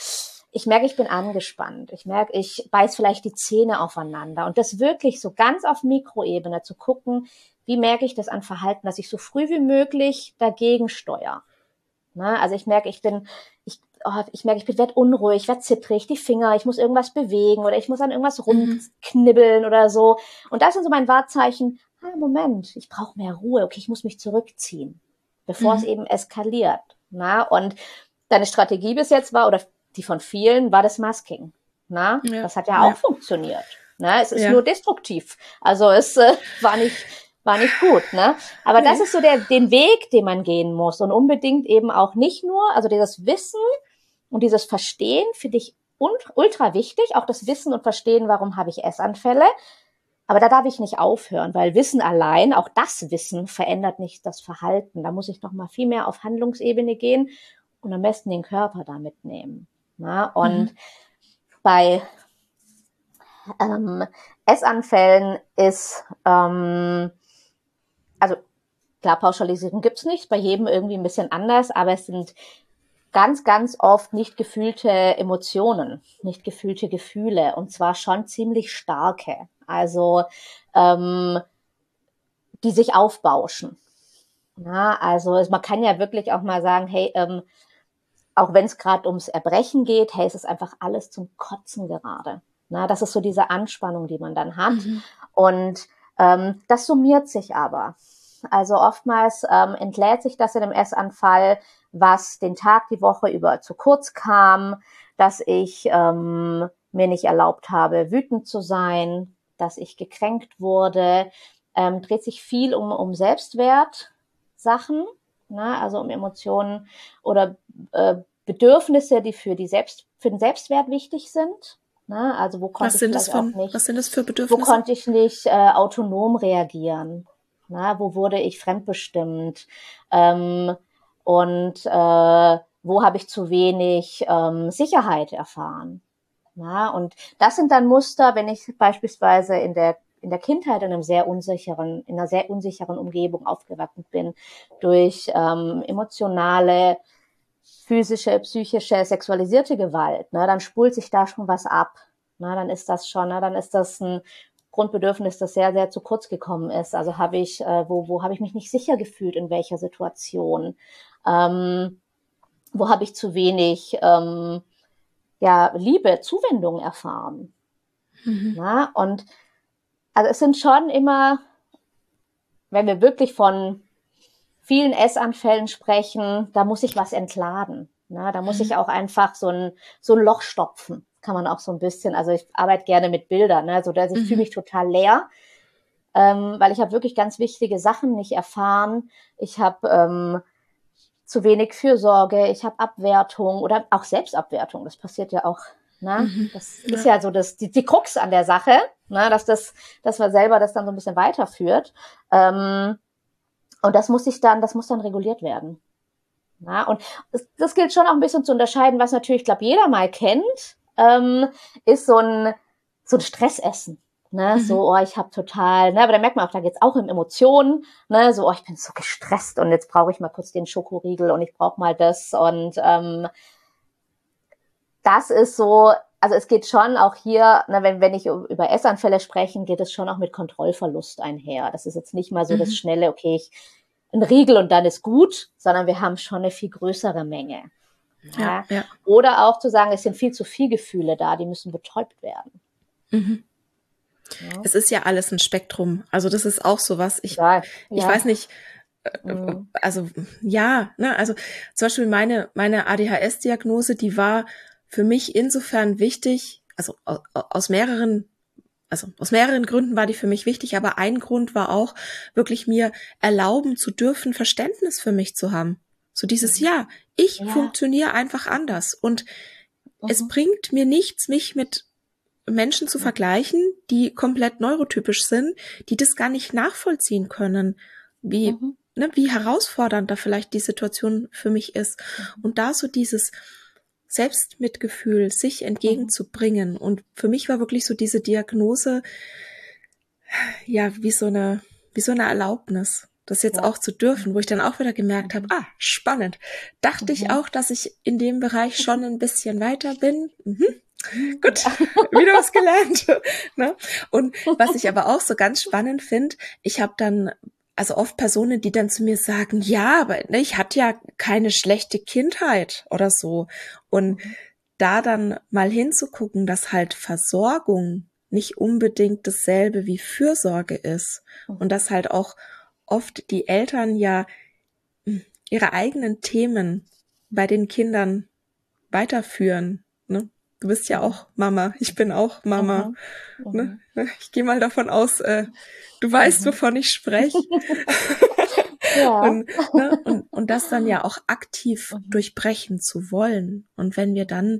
ich merke, ich bin angespannt. Ich merke, ich beiß vielleicht die Zähne aufeinander. Und das wirklich so ganz auf Mikroebene zu gucken, wie merke ich das an Verhalten, dass ich so früh wie möglich dagegen steuere. Ne? Also ich merke, ich bin, ich, oh, ich merke, ich werde unruhig, ich werde zittrig, die Finger, ich muss irgendwas bewegen oder ich muss an irgendwas rumknibbeln oder so. Und das sind so mein Wahrzeichen, ah, Moment, ich brauche mehr Ruhe, okay, ich muss mich zurückziehen, bevor mhm. es eben eskaliert. Na? Und deine Strategie bis jetzt war, oder die von vielen, war das Masking. Na? Ja. Das hat ja, ja auch funktioniert. Na? Es ist ja. nur destruktiv. Also es äh, war nicht... war nicht gut, ne? Aber nee. das ist so der, den Weg, den man gehen muss und unbedingt eben auch nicht nur, also dieses Wissen und dieses Verstehen finde ich ultra wichtig, auch das Wissen und Verstehen, warum habe ich Essanfälle, aber da darf ich nicht aufhören, weil Wissen allein, auch das Wissen verändert nicht das Verhalten, da muss ich noch mal viel mehr auf Handlungsebene gehen und am besten den Körper da mitnehmen, ne? Und mhm. bei ähm, Essanfällen ist ähm, also klar, Pauschalisierung gibt's nicht, bei jedem irgendwie ein bisschen anders, aber es sind ganz, ganz oft nicht gefühlte Emotionen, nicht gefühlte Gefühle und zwar schon ziemlich starke, also ähm, die sich aufbauschen. Ja, also man kann ja wirklich auch mal sagen, hey, ähm, auch wenn es gerade ums Erbrechen geht, hey, es ist einfach alles zum Kotzen gerade. Na, das ist so diese Anspannung, die man dann hat mhm. und ähm, das summiert sich aber. Also oftmals ähm, entlädt sich das in einem Essanfall, was den Tag, die Woche über zu kurz kam, dass ich ähm, mir nicht erlaubt habe, wütend zu sein, dass ich gekränkt wurde, ähm, dreht sich viel um, um Selbstwertsachen, ne? Also um Emotionen oder äh, Bedürfnisse, die für, die Selbst, für den Selbstwert wichtig sind. Ne? Also wo konnte was sind ich das vielleicht von, auch nicht, was sind das für Bedürfnisse? Wo konnte ich nicht äh, autonom reagieren? Na, wo wurde ich fremdbestimmt? Ähm, und äh, wo habe ich zu wenig ähm, Sicherheit erfahren? Na, und das sind dann Muster, wenn ich beispielsweise in der in der Kindheit in einem sehr unsicheren, in einer sehr unsicheren Umgebung aufgewachsen bin, durch ähm, emotionale, physische, psychische, sexualisierte Gewalt, ne, dann spult sich da schon was ab. Na, dann ist das schon, na, dann ist das ein Grundbedürfnis, das sehr, sehr zu kurz gekommen ist. Also habe ich, äh, wo, wo habe ich mich nicht sicher gefühlt, in welcher Situation? Ähm, wo habe ich zu wenig ähm, ja, Liebe, Zuwendung erfahren? Mhm. Na, und also es sind schon immer, wenn wir wirklich von vielen Essanfällen sprechen, da muss ich was entladen. Na, da muss mhm. ich auch einfach so ein, so ein Loch stopfen. Kann man auch so ein bisschen, also ich arbeite gerne mit Bildern, ne, so dass ich mhm. fühle mich total leer, ähm, weil ich habe wirklich ganz wichtige Sachen nicht erfahren. Ich habe ähm, zu wenig Fürsorge, ich habe Abwertung oder auch Selbstabwertung, das passiert ja auch, ne? Mhm. Das ja. ist ja so das, die, die Krux an der Sache, ne? dass das, dass man selber das dann so ein bisschen weiterführt. Ähm, und das muss sich dann, das muss dann reguliert werden. Na, und das, das gilt schon auch ein bisschen zu unterscheiden, was natürlich, ich glaube, jeder mal kennt, ähm, ist so ein, so ein Stressessen. Ne, mhm. so, oh, ich habe total, ne, aber da merkt man auch, da geht's auch um Emotionen, ne, so, oh, ich bin so gestresst und jetzt brauche ich mal kurz den Schokoriegel und ich brauche mal das und ähm, das ist so, also es geht schon auch hier, ne, wenn, wenn ich über Essanfälle spreche, geht es schon auch mit Kontrollverlust einher. Das ist jetzt nicht mal so mhm. das schnelle, okay, ich ein Riegel und dann ist gut, sondern wir haben schon eine viel größere Menge. Ja, ja. Oder auch zu sagen, es sind viel zu viele Gefühle da, die müssen betäubt werden. Mhm. Ja. Es ist ja alles ein Spektrum. Also das ist auch sowas. Ich, ja, ja. ich weiß nicht, mhm. also ja, ne, also zum Beispiel meine, meine A D H S-Diagnose, die war für mich insofern wichtig, also aus mehreren Also aus mehreren Gründen war die für mich wichtig, aber ein Grund war auch, wirklich mir erlauben zu dürfen, Verständnis für mich zu haben. So dieses, mhm. ja, ich ja. funktioniere einfach anders. Und mhm. es bringt mir nichts, mich mit Menschen zu mhm. vergleichen, die komplett neurotypisch sind, die das gar nicht nachvollziehen können, wie, mhm. ne, wie herausfordernd da vielleicht die Situation für mich ist. Mhm. Und da so dieses Selbstmitgefühl, sich entgegenzubringen. Und für mich war wirklich so diese Diagnose, ja, wie so eine, wie so eine Erlaubnis. das jetzt Ja. auch zu dürfen, wo ich dann auch wieder gemerkt habe, ah, spannend. Dachte Mhm. ich auch, dass ich in dem Bereich schon ein bisschen weiter bin. Mhm. Mhm. Gut, wieder was gelernt. Ne? Und was ich aber auch so ganz spannend finde, ich habe dann, also oft Personen, die dann zu mir sagen, ja, aber ne, ich hatte ja keine schlechte Kindheit oder so. Und Mhm. da dann mal hinzugucken, dass halt Versorgung nicht unbedingt dasselbe wie Fürsorge ist. Und dass halt auch oft die Eltern ja hm, ihre eigenen Themen bei den Kindern weiterführen. Ne? Du bist ja auch Mama, ich bin auch Mama. Mhm. Ne? Ich gehe mal davon aus, äh, du weißt, Mhm. wovon ich spreche. Ja. und, ne? und, und das dann ja auch aktiv Mhm. durchbrechen zu wollen. Und wenn wir dann,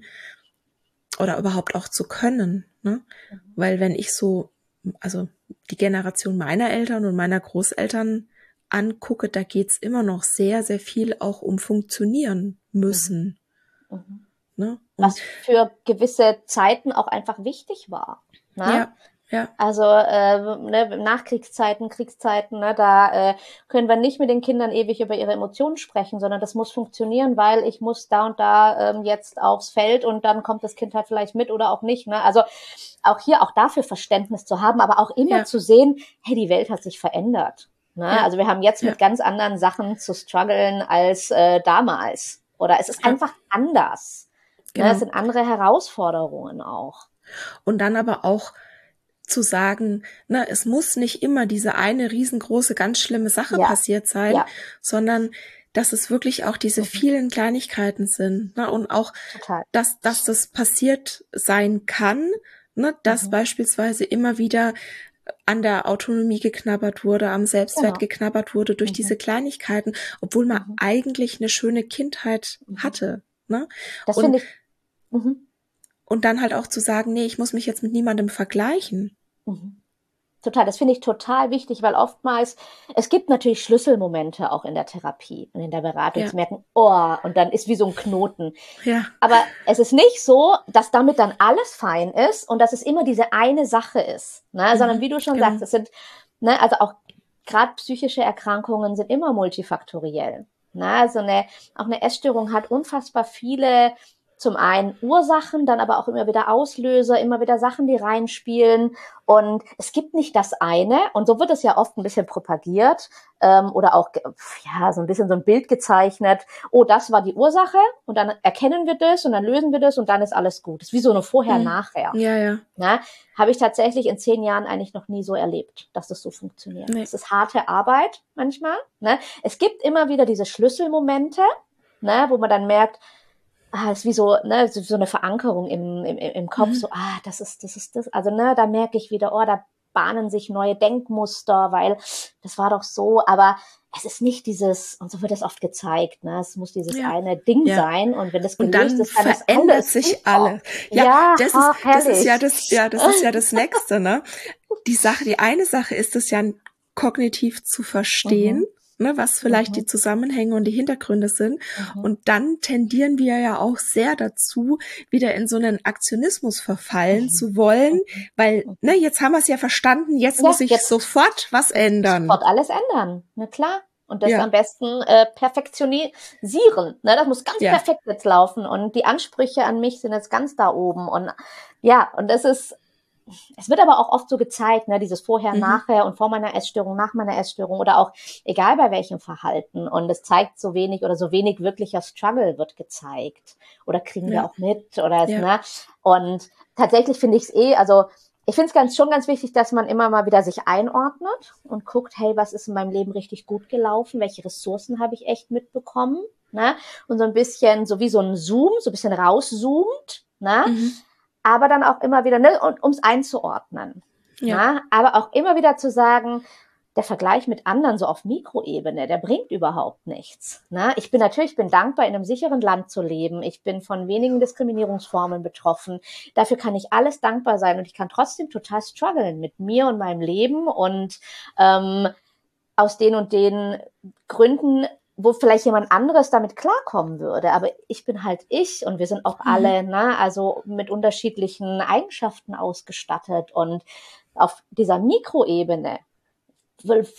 oder überhaupt auch zu können, ne? Weil wenn ich so, also die Generation meiner Eltern und meiner Großeltern angucke, da geht's immer noch sehr, sehr viel auch um funktionieren müssen. Mhm. Ne? Und Was für gewisse Zeiten auch einfach wichtig war. Ne? ja, ja. Also äh, ne, Nachkriegszeiten, Kriegszeiten, ne, da äh, können wir nicht mit den Kindern ewig über ihre Emotionen sprechen, sondern das muss funktionieren, weil ich muss da und da ähm, jetzt aufs Feld und dann kommt das Kind halt vielleicht mit oder auch nicht. Ne? Also auch hier, auch dafür Verständnis zu haben, aber auch immer Ja. zu sehen, hey, die Welt hat sich verändert. Ne? Ja. Also wir haben jetzt Ja. mit ganz anderen Sachen zu strugglen als äh, damals. Oder es ist Ja. einfach anders. Genau. Ne? Es sind andere Herausforderungen auch. Und dann aber auch zu sagen, na, es muss nicht immer diese eine riesengroße, ganz schlimme Sache Ja. passiert sein, Ja. sondern dass es wirklich auch diese Mhm. vielen Kleinigkeiten sind, ne, und auch, Total. dass, dass das passiert sein kann, ne, dass Mhm. beispielsweise immer wieder an der Autonomie geknabbert wurde, am Selbstwert Genau. geknabbert wurde durch Mhm. diese Kleinigkeiten, obwohl man Mhm. eigentlich eine schöne Kindheit Mhm. hatte, ne? Das Und finde ich. Mhm. Und dann halt auch zu sagen, nee, ich muss mich jetzt mit niemandem vergleichen. Mhm. Total, das finde ich total wichtig, weil oftmals, es gibt natürlich Schlüsselmomente auch in der Therapie und in der Beratung Ja. zu merken, oh, und dann ist wie so ein Knoten. Ja. Aber es ist nicht so, dass damit dann alles fein ist und dass es immer diese eine Sache ist, ne? Sondern wie du schon genau. sagst, es sind, ne, also auch gerade psychische Erkrankungen sind immer multifaktoriell. Ne? Also eine, auch eine Essstörung hat unfassbar viele, zum einen Ursachen, dann aber auch immer wieder Auslöser, immer wieder Sachen, die reinspielen. Und es gibt nicht das eine. Und so wird es ja oft ein bisschen propagiert ähm, oder auch ja so ein bisschen so ein Bild gezeichnet. Oh, das war die Ursache. Und dann erkennen wir das und dann lösen wir das und dann ist alles gut. Das ist wie so eine Vorher-Nachher. Ja, ja. Ja, habe ich tatsächlich in zehn Jahren eigentlich noch nie so erlebt, dass das so funktioniert. Nee. Es ist harte Arbeit manchmal. Ne? Es gibt immer wieder diese Schlüsselmomente, ne, wo man dann merkt, ah, ist wie so, ne, so eine Verankerung im, im, im Kopf, Mhm. so, ah, das ist, das ist das. Also, ne, da merke ich wieder, oh, da bahnen sich neue Denkmuster, weil das war doch so, aber es ist nicht dieses, und so wird es oft gezeigt, ne, es muss dieses Ja. eine Ding Ja. sein und wenn das Und gelöst dann ist, dann ist verändert alles sich super. alles. Ja, Ja, das ist, ach, das ist ja herrlich. das, ja, das ist ja das Nächste, ne? Die Sache, die eine Sache ist es ja kognitiv zu verstehen, Mhm. ne, was vielleicht Mhm. die Zusammenhänge und die Hintergründe sind. Mhm. Und dann tendieren wir ja auch sehr dazu, wieder in so einen Aktionismus verfallen Mhm. zu wollen, Mhm. weil, Mhm. ne, jetzt haben wir es ja verstanden, jetzt Ja, muss ich jetzt sofort was ändern. sofort alles ändern, na klar. Und das Ja. am besten äh, perfektionisieren. Ne? Das muss ganz Ja. perfekt jetzt laufen. Und die Ansprüche an mich sind jetzt ganz da oben. Und ja, und das ist, es wird aber auch oft so gezeigt, ne, dieses Vorher, Mhm. Nachher und vor meiner Essstörung, nach meiner Essstörung oder auch egal bei welchem Verhalten. Und es zeigt so wenig oder so wenig wirklicher Struggle wird gezeigt. Oder kriegen wir Ja. auch mit oder Ja. ne? Und tatsächlich finde ich es eh, also ich finde es ganz, schon ganz wichtig, dass man immer mal wieder sich einordnet und guckt, hey, was ist in meinem Leben richtig gut gelaufen? Welche Ressourcen habe ich echt mitbekommen? Ne? Und so ein bisschen, so wie so ein Zoom, so ein bisschen rauszoomt, ne? Mhm. Aber dann auch immer wieder, ne, um es einzuordnen. Ja. Ne? Aber auch immer wieder zu sagen, der Vergleich mit anderen so auf Mikroebene, der bringt überhaupt nichts. Ne? Ich bin natürlich, ich bin dankbar, in einem sicheren Land zu leben. Ich bin von wenigen Diskriminierungsformen betroffen. Dafür kann ich alles dankbar sein und ich kann trotzdem total strugglen mit mir und meinem Leben und ähm, aus den und den Gründen, wo vielleicht jemand anderes damit klarkommen würde. Aber ich bin halt ich und wir sind auch Mhm. alle, ne, also mit unterschiedlichen Eigenschaften ausgestattet und auf dieser Mikroebene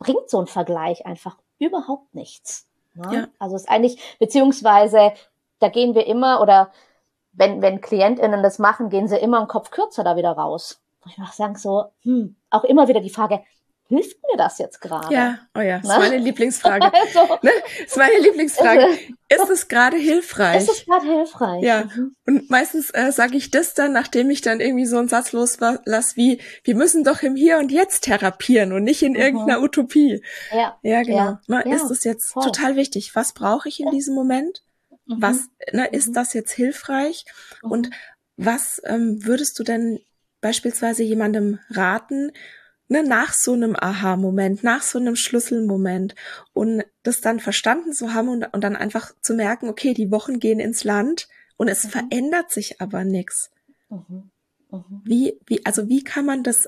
bringt so ein Vergleich einfach überhaupt nichts. Ne? Ja. Also es ist eigentlich, beziehungsweise da gehen wir immer, oder wenn, wenn KlientInnen das machen, gehen sie immer einen Kopf kürzer da wieder raus. Wo ich auch sagen so, hm, auch immer wieder die Frage, hilft mir das jetzt gerade? Ja, oh ja, das Ne? ist meine Lieblingsfrage. Also, ne? Das ist meine Lieblingsfrage. Ist es gerade hilfreich? Ist es gerade hilfreich? Ja, Mhm. und meistens äh, sage ich das dann, nachdem ich dann irgendwie so einen Satz loslasse wie, wir müssen doch im Hier und Jetzt therapieren und nicht in Mhm. irgendeiner Utopie. Ja, Ja, genau. ja, Na, ja, ist es jetzt voll. total wichtig? Was brauche ich in Ja. diesem Moment? Mhm. Was, ne, Mhm. ist das jetzt hilfreich? Mhm. Und was ähm, würdest du denn beispielsweise jemandem raten, ne, nach so einem Aha-Moment, nach so einem Schlüsselmoment und das dann verstanden zu haben und, und dann einfach zu merken, okay, die Wochen gehen ins Land und es Mhm. verändert sich aber nichts. Mhm. Mhm. Wie, wie, also wie kann man das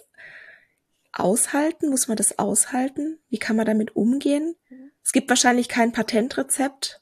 aushalten? Muss man das aushalten? Wie kann man damit umgehen? Es gibt wahrscheinlich kein Patentrezept.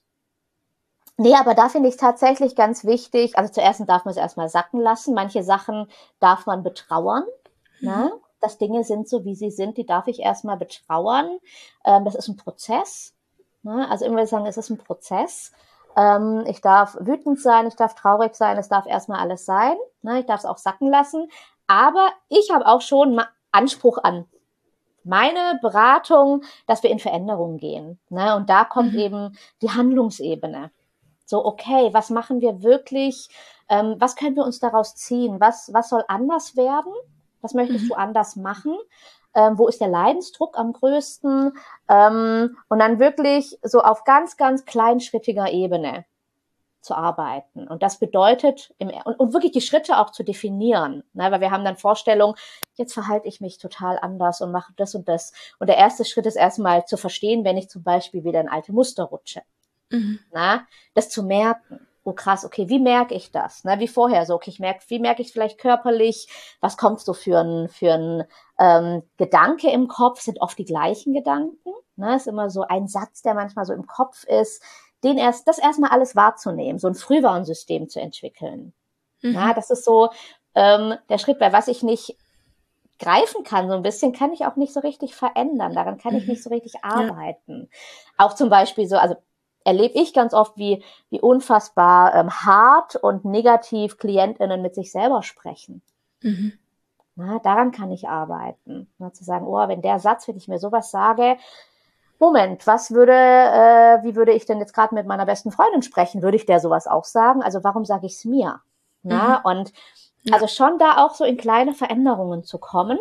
Nee, aber da finde ich tatsächlich ganz wichtig, also zuerst darf man es erstmal sacken lassen. Manche Sachen darf man betrauern, Mhm. ne? Dass Dinge sind so, wie sie sind, die darf ich erstmal betrauern. Ähm, das ist ein Prozess. Ne? Also immer sagen, es ist ein Prozess. Ähm, ich darf wütend sein, ich darf traurig sein, es darf erstmal alles sein. Ne? Ich darf es auch sacken lassen. Aber ich habe auch schon Ma- Anspruch an meine Beratung, dass wir in Veränderungen gehen. Ne? Und da kommt Mhm. eben die Handlungsebene. So, okay, was machen wir wirklich? Ähm, was können wir uns daraus ziehen? Was, was soll anders werden? Was möchtest Mhm. du anders machen? Ähm, wo ist der Leidensdruck am größten? Ähm, und dann wirklich so auf ganz, ganz kleinschrittiger Ebene zu arbeiten. Und das bedeutet, im, und, und wirklich die Schritte auch zu definieren, ne? Weil wir haben dann Vorstellungen, jetzt verhalte ich mich total anders und mache das und das. Und der erste Schritt ist erstmal zu verstehen, wenn ich zum Beispiel wieder in alte Muster rutsche. Mhm. Na, das zu merken. Oh krass, okay, wie merke ich das? Na, wie vorher so, okay, ich merke, wie merke ich es vielleicht körperlich? Was kommt so für ein, für ein ähm, Gedanke im Kopf? Sind oft die gleichen Gedanken. Ne? Ist immer so ein Satz, der manchmal so im Kopf ist, den erst, das erstmal alles wahrzunehmen, so ein Frühwarnsystem zu entwickeln. Mhm. Na, das ist so ähm, der Schritt, bei was ich nicht greifen kann, so ein bisschen, kann ich auch nicht so richtig verändern. Daran kann ich Mhm. nicht so richtig arbeiten. Ja. Auch zum Beispiel so, also erlebe ich ganz oft, wie, wie unfassbar ähm, hart und negativ KlientInnen mit sich selber sprechen. Mhm. Na, daran kann ich arbeiten. Na, zu sagen, oh, wenn der Satz, wenn ich mir sowas sage, Moment, was würde, äh, wie würde ich denn jetzt gerade mit meiner besten Freundin sprechen? Würde ich der sowas auch sagen? Also warum sage ich es mir? Na, Mhm. und Ja. also schon da auch so in kleine Veränderungen zu kommen.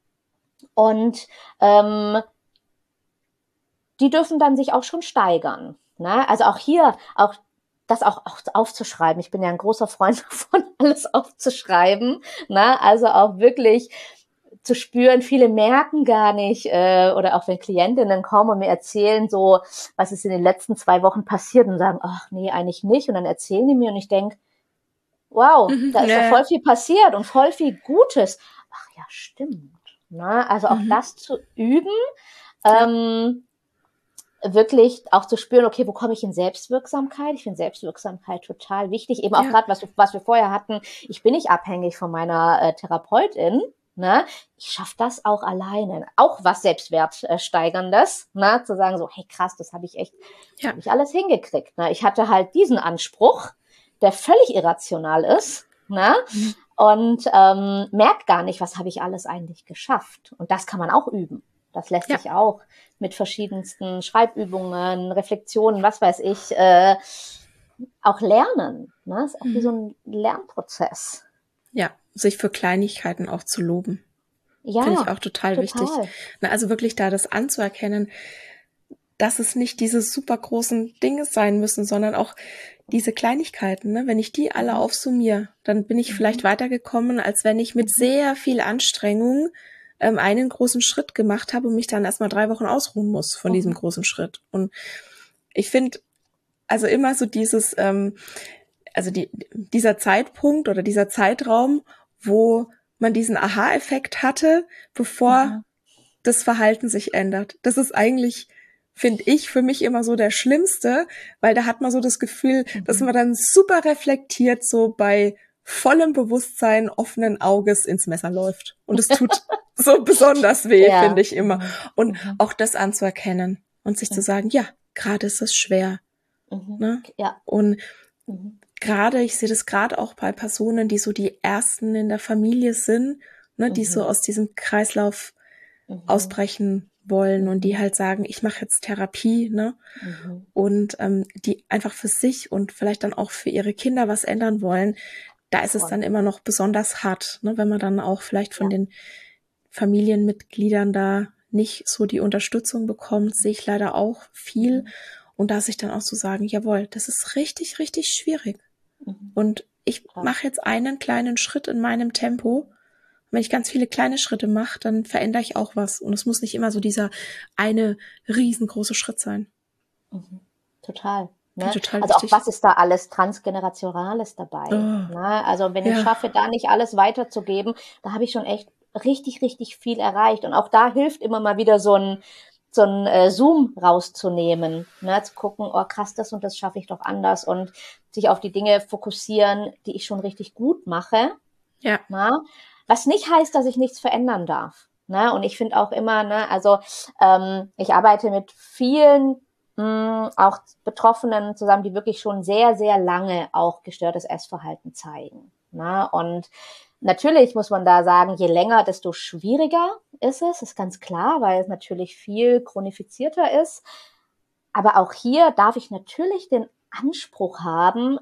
Und ähm, die dürfen dann sich auch schon steigern. Ne? Also auch hier, auch das auch, auch aufzuschreiben. Ich bin ja ein großer Freund davon, alles aufzuschreiben. Ne? Also auch wirklich zu spüren, viele merken gar nicht, äh, oder auch wenn Klientinnen kommen und mir erzählen, so, was ist in den letzten zwei Wochen passiert und sagen, ach nee, eigentlich nicht. Und dann erzählen die mir und ich denke, wow, Mhm. da ist Ja, ja ja. voll viel passiert und voll viel Gutes. Ach ja, stimmt. Ne? Also auch Mhm. das zu üben, Ja. ähm, wirklich auch zu spüren, okay, wo komme ich in Selbstwirksamkeit? Ich finde Selbstwirksamkeit total wichtig. Eben auch Ja. gerade, was, was wir vorher hatten, ich bin nicht abhängig von meiner äh, Therapeutin. Ne? Ich schaffe das auch alleine. Auch was Selbstwertsteigerndes, ne? Zu sagen so, hey krass, das habe ich echt, Ja. habe ich alles hingekriegt. Ne? Ich hatte halt diesen Anspruch, der völlig irrational ist, ne? Mhm. Und ähm, merkt gar nicht, was habe ich alles eigentlich geschafft. Und das kann man auch üben. Das lässt Ja. sich auch mit verschiedensten Schreibübungen, Reflexionen, was weiß ich, äh, auch lernen. Ne? Das ist auch Mhm. wie so ein Lernprozess. Ja, sich für Kleinigkeiten auch zu loben. Ja, Finde ich auch total, total wichtig. Na, also wirklich da das anzuerkennen, dass es nicht diese super großen Dinge sein müssen, sondern auch diese Kleinigkeiten. Ne? Wenn ich die alle Mhm. aufsummiere, dann bin ich Mhm. vielleicht weitergekommen, als wenn ich mit Mhm. sehr viel Anstrengung ähm, einen großen Schritt gemacht habe und mich dann erstmal drei Wochen ausruhen muss von Mhm. diesem großen Schritt. Und ich finde, also immer so dieses, ähm, also die, dieser Zeitpunkt oder dieser Zeitraum, wo man diesen Aha-Effekt hatte, bevor Mhm. das Verhalten sich ändert. Das ist eigentlich, finde ich, für mich immer so der Schlimmste, weil da hat man so das Gefühl, Mhm. dass man dann super reflektiert so bei vollem Bewusstsein offenen Auges ins Messer läuft. Und es tut so besonders weh, Ja. finde ich immer. Mhm. Und Mhm. auch das anzuerkennen und sich Mhm. zu sagen, ja, gerade ist es schwer. Mhm. Ne? Ja. Und Mhm. gerade, ich sehe das gerade auch bei Personen, die so die Ersten in der Familie sind, ne, die Mhm. so aus diesem Kreislauf Mhm. ausbrechen wollen und die Mhm. halt sagen, ich mache jetzt Therapie, ne? Mhm. Und ähm, die einfach für sich und vielleicht dann auch für ihre Kinder was ändern wollen, da ist es Voll. dann immer noch besonders hart, ne, wenn man dann auch vielleicht von Ja. den Familienmitgliedern da nicht so die Unterstützung bekommt, sehe ich leider auch viel. Mhm. Und da sich dann auch zu sagen, jawohl, das ist richtig, richtig schwierig. Mhm. Und ich Klar. mache jetzt einen kleinen Schritt in meinem Tempo. Wenn ich ganz viele kleine Schritte mache, dann verändere ich auch was. Und es muss nicht immer so dieser eine riesengroße Schritt sein. Mhm. Total. Finde Ne? ich total Also auch wichtig. was ist da alles Transgenerationales dabei? Oh, Ne? Also wenn ich ja. schaffe, da nicht alles weiterzugeben, da habe ich schon echt richtig, richtig viel erreicht. Und auch da hilft immer mal wieder so ein, so ein äh, Zoom rauszunehmen, ne? Zu gucken, oh krass, das und das schaffe ich doch anders und sich auf die Dinge fokussieren, die ich schon richtig gut mache. Ja. Ne? Was nicht heißt, dass ich nichts verändern darf. Ne? Und ich finde auch immer, ne, also ähm, ich arbeite mit vielen mh, auch Betroffenen zusammen, die wirklich schon sehr, sehr lange auch gestörtes Essverhalten zeigen. Ne? Und natürlich muss man da sagen, je länger, desto schwieriger ist es, ist ganz klar, weil es natürlich viel chronifizierter ist. Aber auch hier darf ich natürlich den Anspruch haben,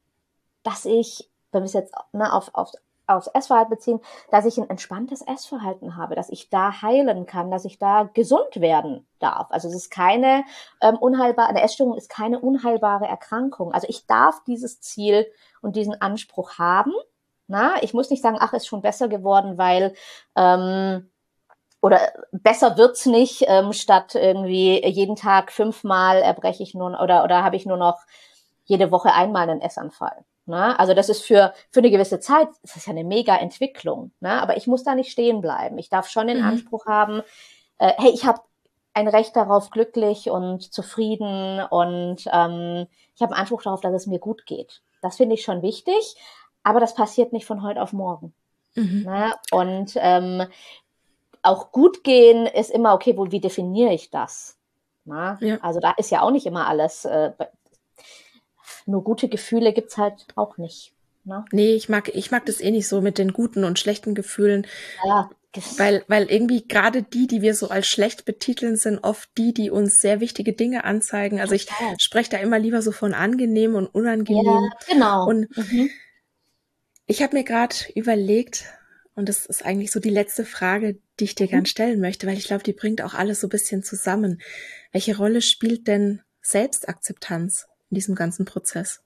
dass ich, wenn wir es jetzt ne, auf, auf, aufs Essverhalten beziehen, dass ich ein entspanntes Essverhalten habe, dass ich da heilen kann, dass ich da gesund werden darf. Also es ist keine ähm, unheilbare, eine Essstörung ist keine unheilbare Erkrankung. Also ich darf dieses Ziel und diesen Anspruch haben. Na, ich muss nicht sagen, ach, ist schon besser geworden, weil ähm, oder besser wird's nicht, ähm, statt irgendwie jeden Tag fünfmal erbreche ich nur oder oder habe ich nur noch jede Woche einmal einen Essanfall. Ne? Also das ist für für eine gewisse Zeit, das ist ja eine mega Entwicklung. Ne? Aber ich muss da nicht stehen bleiben. Ich darf schon den Mhm. Anspruch haben, äh, hey, ich habe ein Recht darauf, glücklich und zufrieden und ähm, ich habe einen Anspruch darauf, dass es mir gut geht. Das finde ich schon wichtig, aber das passiert nicht von heute auf morgen. Mhm. Ne? Und ähm, auch gut gehen ist immer, okay, wo, wie definiere ich das? Na? Ja. Also da ist ja auch nicht immer alles, äh, nur gute Gefühle gibt's halt auch nicht. Ne? Nee, ich mag, ich mag das eh nicht so mit den guten und schlechten Gefühlen, Ja, weil, weil irgendwie gerade die, die wir so als schlecht betiteln, sind oft die, die uns sehr wichtige Dinge anzeigen. Also ich total. spreche da immer lieber so von angenehm und Ja, unangenehm. genau. Und Mhm. ich habe mir gerade überlegt, und das ist eigentlich so die letzte Frage, die ich dir Mhm. gern stellen möchte, weil ich glaube, die bringt auch alles so ein bisschen zusammen. Welche Rolle spielt denn Selbstakzeptanz in diesem ganzen Prozess?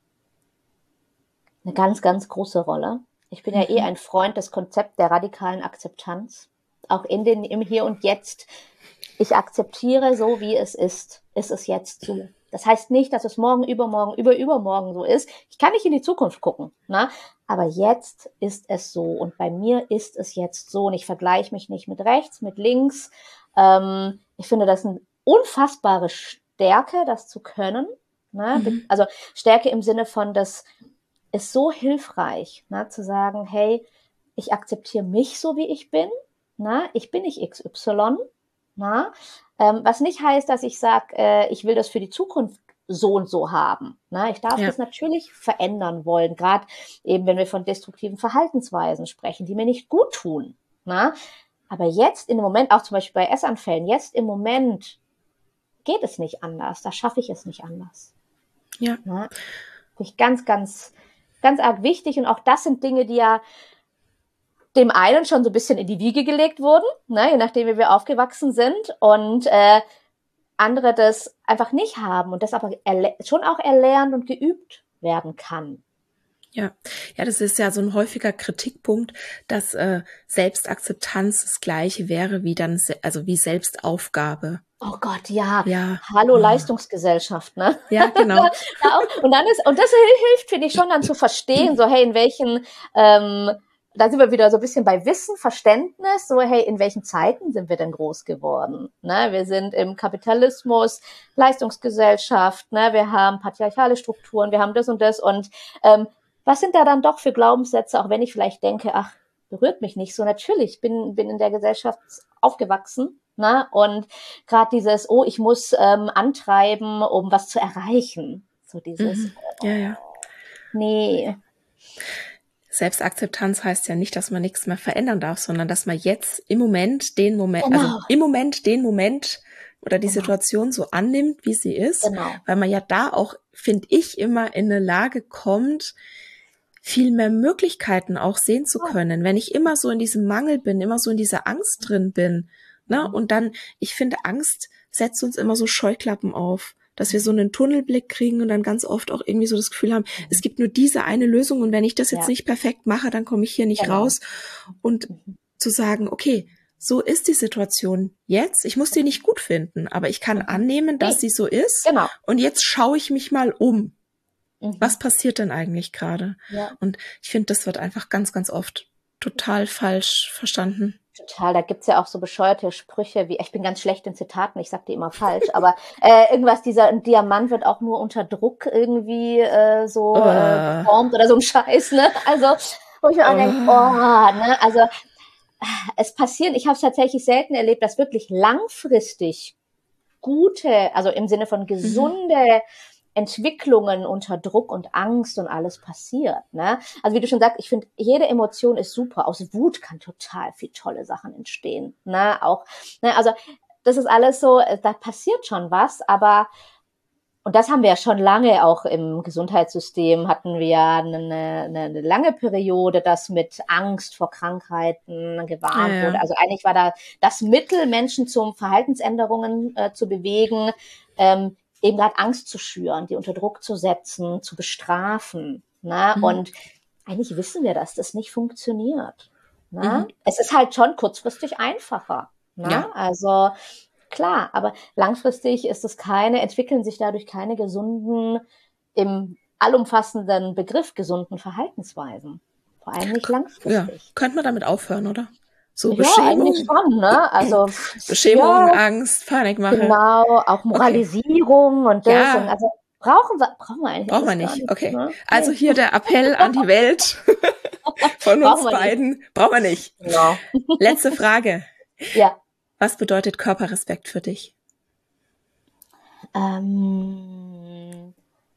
Eine ganz, ganz große Rolle. Ich bin ja eh Mhm. ein Freund des Konzepts der radikalen Akzeptanz. Auch in den, im Hier und Jetzt. Ich akzeptiere so, wie es ist. Ist es jetzt so. Das heißt nicht, dass es morgen, übermorgen, über, übermorgen so ist. Ich kann nicht in die Zukunft gucken. Ne? Aber jetzt ist es so. Und bei mir ist es jetzt so. Und ich vergleiche mich nicht mit rechts, mit links. Ähm, ich finde das eine unfassbare Stärke, das zu können. Ne? Mhm. Also Stärke im Sinne von, das ist so hilfreich, ne? Zu sagen, hey, ich akzeptiere mich so, wie ich bin. Na? Ich bin nicht X Y. Na? Ähm, was nicht heißt, dass ich sage, äh, ich will das für die Zukunft so und so haben. Na? Ich darf Ja. das natürlich verändern wollen, gerade eben, wenn wir von destruktiven Verhaltensweisen sprechen, die mir nicht gut tun. Na? Aber jetzt im Moment, auch zum Beispiel bei Essanfällen, jetzt im Moment geht es nicht anders. Da schaffe ich es nicht anders. Ja. Na? Finde ich ganz, ganz, ganz arg wichtig. Und auch das sind Dinge, die ja dem einen schon so ein bisschen in die Wiege gelegt wurden, ne, je nachdem, wie wir aufgewachsen sind. Und äh, andere das einfach nicht haben und das aber schon auch erlernt und geübt werden kann. Ja, ja, das ist ja so ein häufiger Kritikpunkt, dass äh, Selbstakzeptanz das Gleiche wäre wie dann, se- also wie Selbstaufgabe. Oh Gott, ja. Ja. Hallo Oh. Leistungsgesellschaft, ne? Ja, genau. Da auch. Und dann ist, und das hilft, finde ich, schon dann zu verstehen, so, hey, in welchen, ähm, da sind wir wieder so ein bisschen bei Wissen, Verständnis, so, hey, in welchen Zeiten sind wir denn groß geworden? Ne? Wir sind im Kapitalismus, Leistungsgesellschaft, ne? Wir haben patriarchale Strukturen, wir haben das und das und ähm, was sind da dann doch für Glaubenssätze, auch wenn ich vielleicht denke, ach, berührt mich nicht so. Natürlich, bin, bin in der Gesellschaft aufgewachsen, ne? Und gerade dieses, oh, ich muss ähm, antreiben, um was zu erreichen. So dieses, Mhm. Ja, ja. nee. Selbstakzeptanz heißt ja nicht, dass man nichts mehr verändern darf, sondern dass man jetzt im Moment den Moment, Genau. also im Moment den Moment oder die Genau. Situation so annimmt, wie sie ist, Genau. weil man ja da auch, finde ich, immer in eine Lage kommt, viel mehr Möglichkeiten auch sehen zu können. Wenn ich immer so in diesem Mangel bin, immer so in dieser Angst drin bin, ne, und dann, ich finde, Angst setzt uns immer so Scheuklappen auf, dass wir so einen Tunnelblick kriegen und dann ganz oft auch irgendwie so das Gefühl haben, mhm. es gibt nur diese eine Lösung und wenn ich das jetzt ja. nicht perfekt mache, dann komme ich hier nicht genau. raus. Und mhm. zu sagen, okay, so ist die Situation jetzt. Ich muss die nicht gut finden, aber ich kann mhm. annehmen, dass nee. sie so ist. Genau. Und jetzt schaue ich mich mal um. Mhm. Was passiert denn eigentlich gerade? Ja. Und ich finde, das wird einfach ganz, ganz oft total falsch verstanden. Total, da gibt's ja auch so bescheuerte Sprüche wie, ich bin ganz schlecht in Zitaten, ich sag die immer falsch, aber äh, irgendwas, dieser ein Diamant wird auch nur unter Druck irgendwie äh, so uh. äh, geformt oder so ein Scheiß, ne? Also, wo ich mir uh. auch denke, oh, ne? Also, es passieren, ich habe es tatsächlich selten erlebt, dass wirklich langfristig gute, also im Sinne von gesunde mhm. Entwicklungen unter Druck und Angst und alles passiert, ne? Also wie du schon sagst, ich finde, jede Emotion ist super. Aus Wut kann total viel tolle Sachen entstehen, ne? Auch, ne? Also das ist alles so, da passiert schon was, aber und das haben wir ja schon lange auch im Gesundheitssystem, hatten wir ja eine, eine, eine lange Periode, das mit Angst vor Krankheiten gewarnt ja, ja. wurde. Also eigentlich war da das Mittel, Menschen zu Verhaltensänderungen äh, zu bewegen, ähm, eben gerade Angst zu schüren, die unter Druck zu setzen, zu bestrafen. Ne? Mhm. Und eigentlich wissen wir, dass das nicht funktioniert. Ne? Mhm. Es ist halt schon kurzfristig einfacher. Ne? Ja. Also klar, aber langfristig ist es keine, entwickeln sich dadurch keine gesunden, im allumfassenden Begriff gesunden Verhaltensweisen. Vor allem nicht langfristig. Ja, könnte man damit aufhören, oder? So ja, Beschämung. Eigentlich schon, ne? Also Beschämung, ja, Angst, Panikmache. Genau, auch Moralisierung okay. und das. Ja. Und also brauchen wir, brauchen wir eigentlich Brauchen wir nicht, nicht, okay. Ne? Also hier der Appell an die Welt von uns beiden. Nicht. Brauchen wir nicht. Genau. Letzte Frage. Ja. Was bedeutet Körperrespekt für dich? Ähm,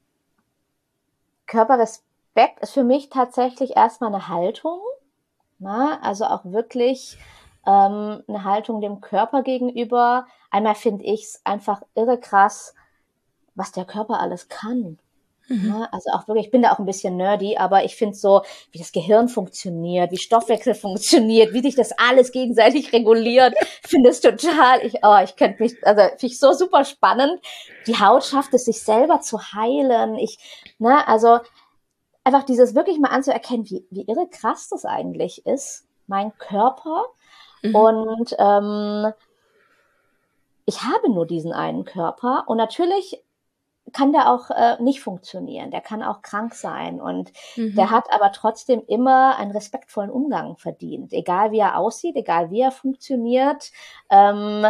Körperrespekt ist für mich tatsächlich erstmal eine Haltung. Na, also auch wirklich ähm, eine Haltung dem Körper gegenüber. Einmal finde ich es einfach irre krass, was der Körper alles kann. Mhm. Ja, also auch wirklich, ich bin da auch ein bisschen nerdy, aber ich finde so, wie das Gehirn funktioniert, wie Stoffwechsel funktioniert, wie sich das alles gegenseitig reguliert, finde es total, ich, oh, ich könnte mich, also finde ich so super spannend. Die Haut schafft es, sich selber zu heilen. Ich, ne, also einfach dieses wirklich mal anzuerkennen, wie, wie irre krass das eigentlich ist, mein Körper. Mhm. Und ähm, ich habe nur diesen einen Körper und natürlich kann der auch äh, nicht funktionieren, der kann auch krank sein und mhm. der hat aber trotzdem immer einen respektvollen Umgang verdient, egal wie er aussieht, egal wie er funktioniert, ähm,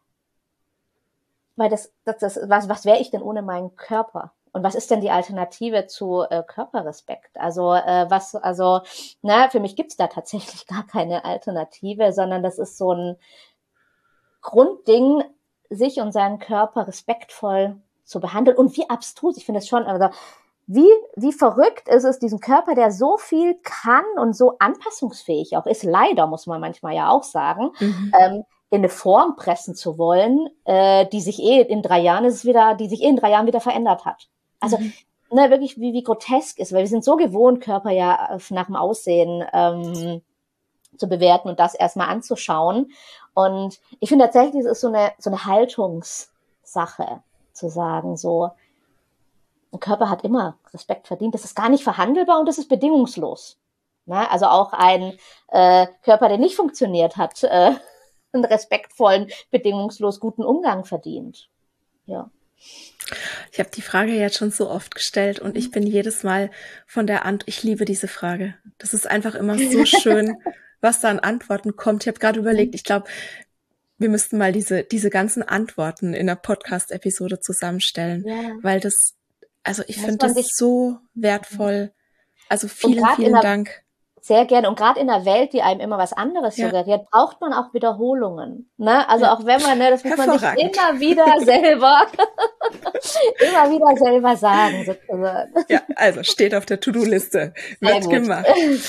weil das, das, das was, was wäre ich denn ohne meinen Körper? Und was ist denn die Alternative zu äh, Körperrespekt? Also äh, was, also, na, für mich gibt's da tatsächlich gar keine Alternative, sondern das ist so ein Grundding, sich und seinen Körper respektvoll zu behandeln. Und wie abstrus, ich finde es schon, also wie, wie verrückt ist es, diesen Körper, der so viel kann und so anpassungsfähig auch ist, leider, muss man manchmal ja auch sagen, mhm. ähm, in eine Form pressen zu wollen, äh, die sich eh in drei Jahren ist es wieder, die sich eh in drei Jahren wieder verändert hat. Also, mhm. ne, wirklich, wie, wie grotesk ist, weil wir sind so gewohnt, Körper ja nach dem Aussehen ähm, zu bewerten und das erstmal anzuschauen. Und ich finde tatsächlich, es ist so eine, so eine Haltungssache, zu sagen, so, ein Körper hat immer Respekt verdient, das ist gar nicht verhandelbar und das ist bedingungslos. Ne? Also auch ein äh, Körper, der nicht funktioniert hat, äh, einen respektvollen, bedingungslos guten Umgang verdient. Ja. Ich habe die Frage jetzt schon so oft gestellt und ich bin jedes Mal von der Antwort, ich liebe diese Frage. Das ist einfach immer so schön, was da an Antworten kommt. Ich habe gerade überlegt, ich glaube, wir müssten mal diese diese ganzen Antworten in der Podcast-Episode zusammenstellen, ja. weil das, also ich finde das so wertvoll. Also vielen, vielen der, Dank. sehr gerne. Und gerade in einer Welt, die einem immer was anderes ja. suggeriert, braucht man auch Wiederholungen. Ne? Also ja. auch wenn man, ne, das muss man sich immer wieder selber, immer wieder selber sagen, sozusagen. Ja, also steht auf der To-Do-Liste. Wird gemacht.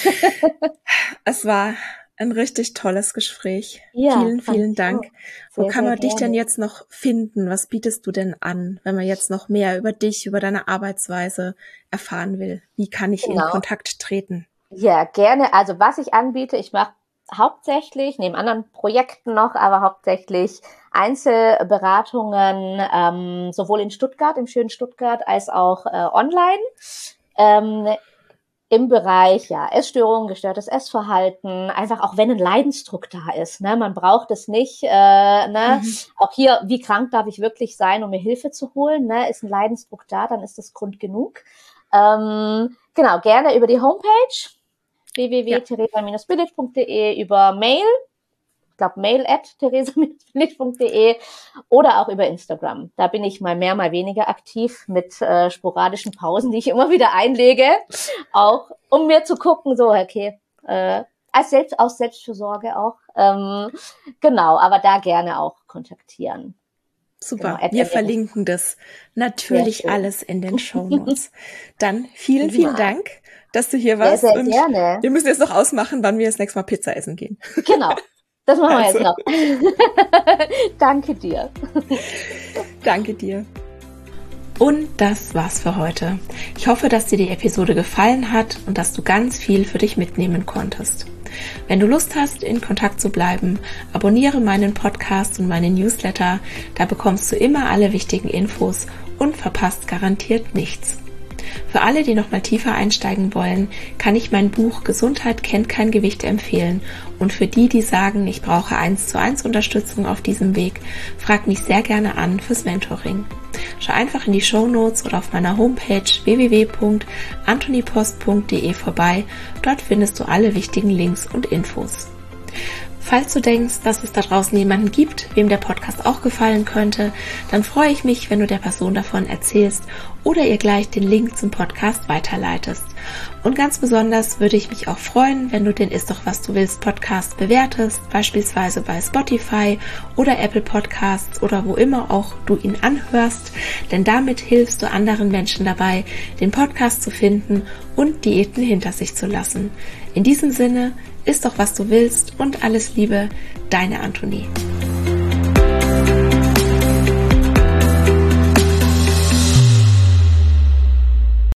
Es war ein richtig tolles Gespräch. Ja, vielen, vielen Dank. Sehr, Wo kann man dich gerne. denn jetzt noch finden? Was bietest du denn an, wenn man jetzt noch mehr über dich, über deine Arbeitsweise erfahren will? Wie kann ich genau. in Kontakt treten? Ja, gerne. Also was ich anbiete, ich mache hauptsächlich, neben anderen Projekten noch, aber hauptsächlich Einzelberatungen, ähm, sowohl in Stuttgart, im schönen Stuttgart, als auch äh, online. Ähm, Im Bereich, ja, Essstörungen, gestörtes Essverhalten, einfach auch wenn ein Leidensdruck da ist, ne, man braucht es nicht, äh, ne, mhm. auch hier, wie krank darf ich wirklich sein, um mir Hilfe zu holen, ne, ist ein Leidensdruck da, dann ist das Grund genug. Ähm, genau, gerne über die Homepage, w w w punkt theresa Bindestrich village punkt d e, über Mail, ich glaube mail at theresa Bindestrich village punkt d e oder auch über Instagram. Da bin ich mal mehr, mal weniger aktiv mit äh, sporadischen Pausen, die ich immer wieder einlege, auch um mir zu gucken, so okay, äh, als Selbst, aus Selbstfürsorge auch. Ähm, genau, aber da gerne auch kontaktieren. Super, genau, wir verlinken das natürlich alles in den Shownotes. Dann vielen, vielen Dank, dass du hier warst. Sehr, sehr und gerne. Wir müssen jetzt noch ausmachen, wann wir das nächste Mal Pizza essen gehen. Genau. Das machen wir also. jetzt noch. Danke dir. Danke dir. Und das war's für heute. Ich hoffe, dass dir die Episode gefallen hat und dass du ganz viel für dich mitnehmen konntest. Wenn du Lust hast, in Kontakt zu bleiben, abonniere meinen Podcast und meinen Newsletter. Da bekommst du immer alle wichtigen Infos und verpasst garantiert nichts. Für alle, die noch mal tiefer einsteigen wollen, kann ich mein Buch Gesundheit kennt kein Gewicht empfehlen. Und für die, die sagen, ich brauche eins zu eins Unterstützung auf diesem Weg, frag mich sehr gerne an fürs Mentoring. Schau einfach in die Shownotes oder auf meiner Homepage w w w punkt antonipost punkt d e vorbei. Dort findest du alle wichtigen Links und Infos. Falls du denkst, dass es da draußen jemanden gibt, wem der Podcast auch gefallen könnte, dann freue ich mich, wenn du der Person davon erzählst oder ihr gleich den Link zum Podcast weiterleitest. Und ganz besonders würde ich mich auch freuen, wenn du den Ist doch was du willst Podcast bewertest, beispielsweise bei Spotify oder Apple Podcasts oder wo immer auch du ihn anhörst, denn damit hilfst du anderen Menschen dabei, den Podcast zu finden und Diäten hinter sich zu lassen. In diesem Sinne, ist doch was du willst und alles Liebe, deine Antonie.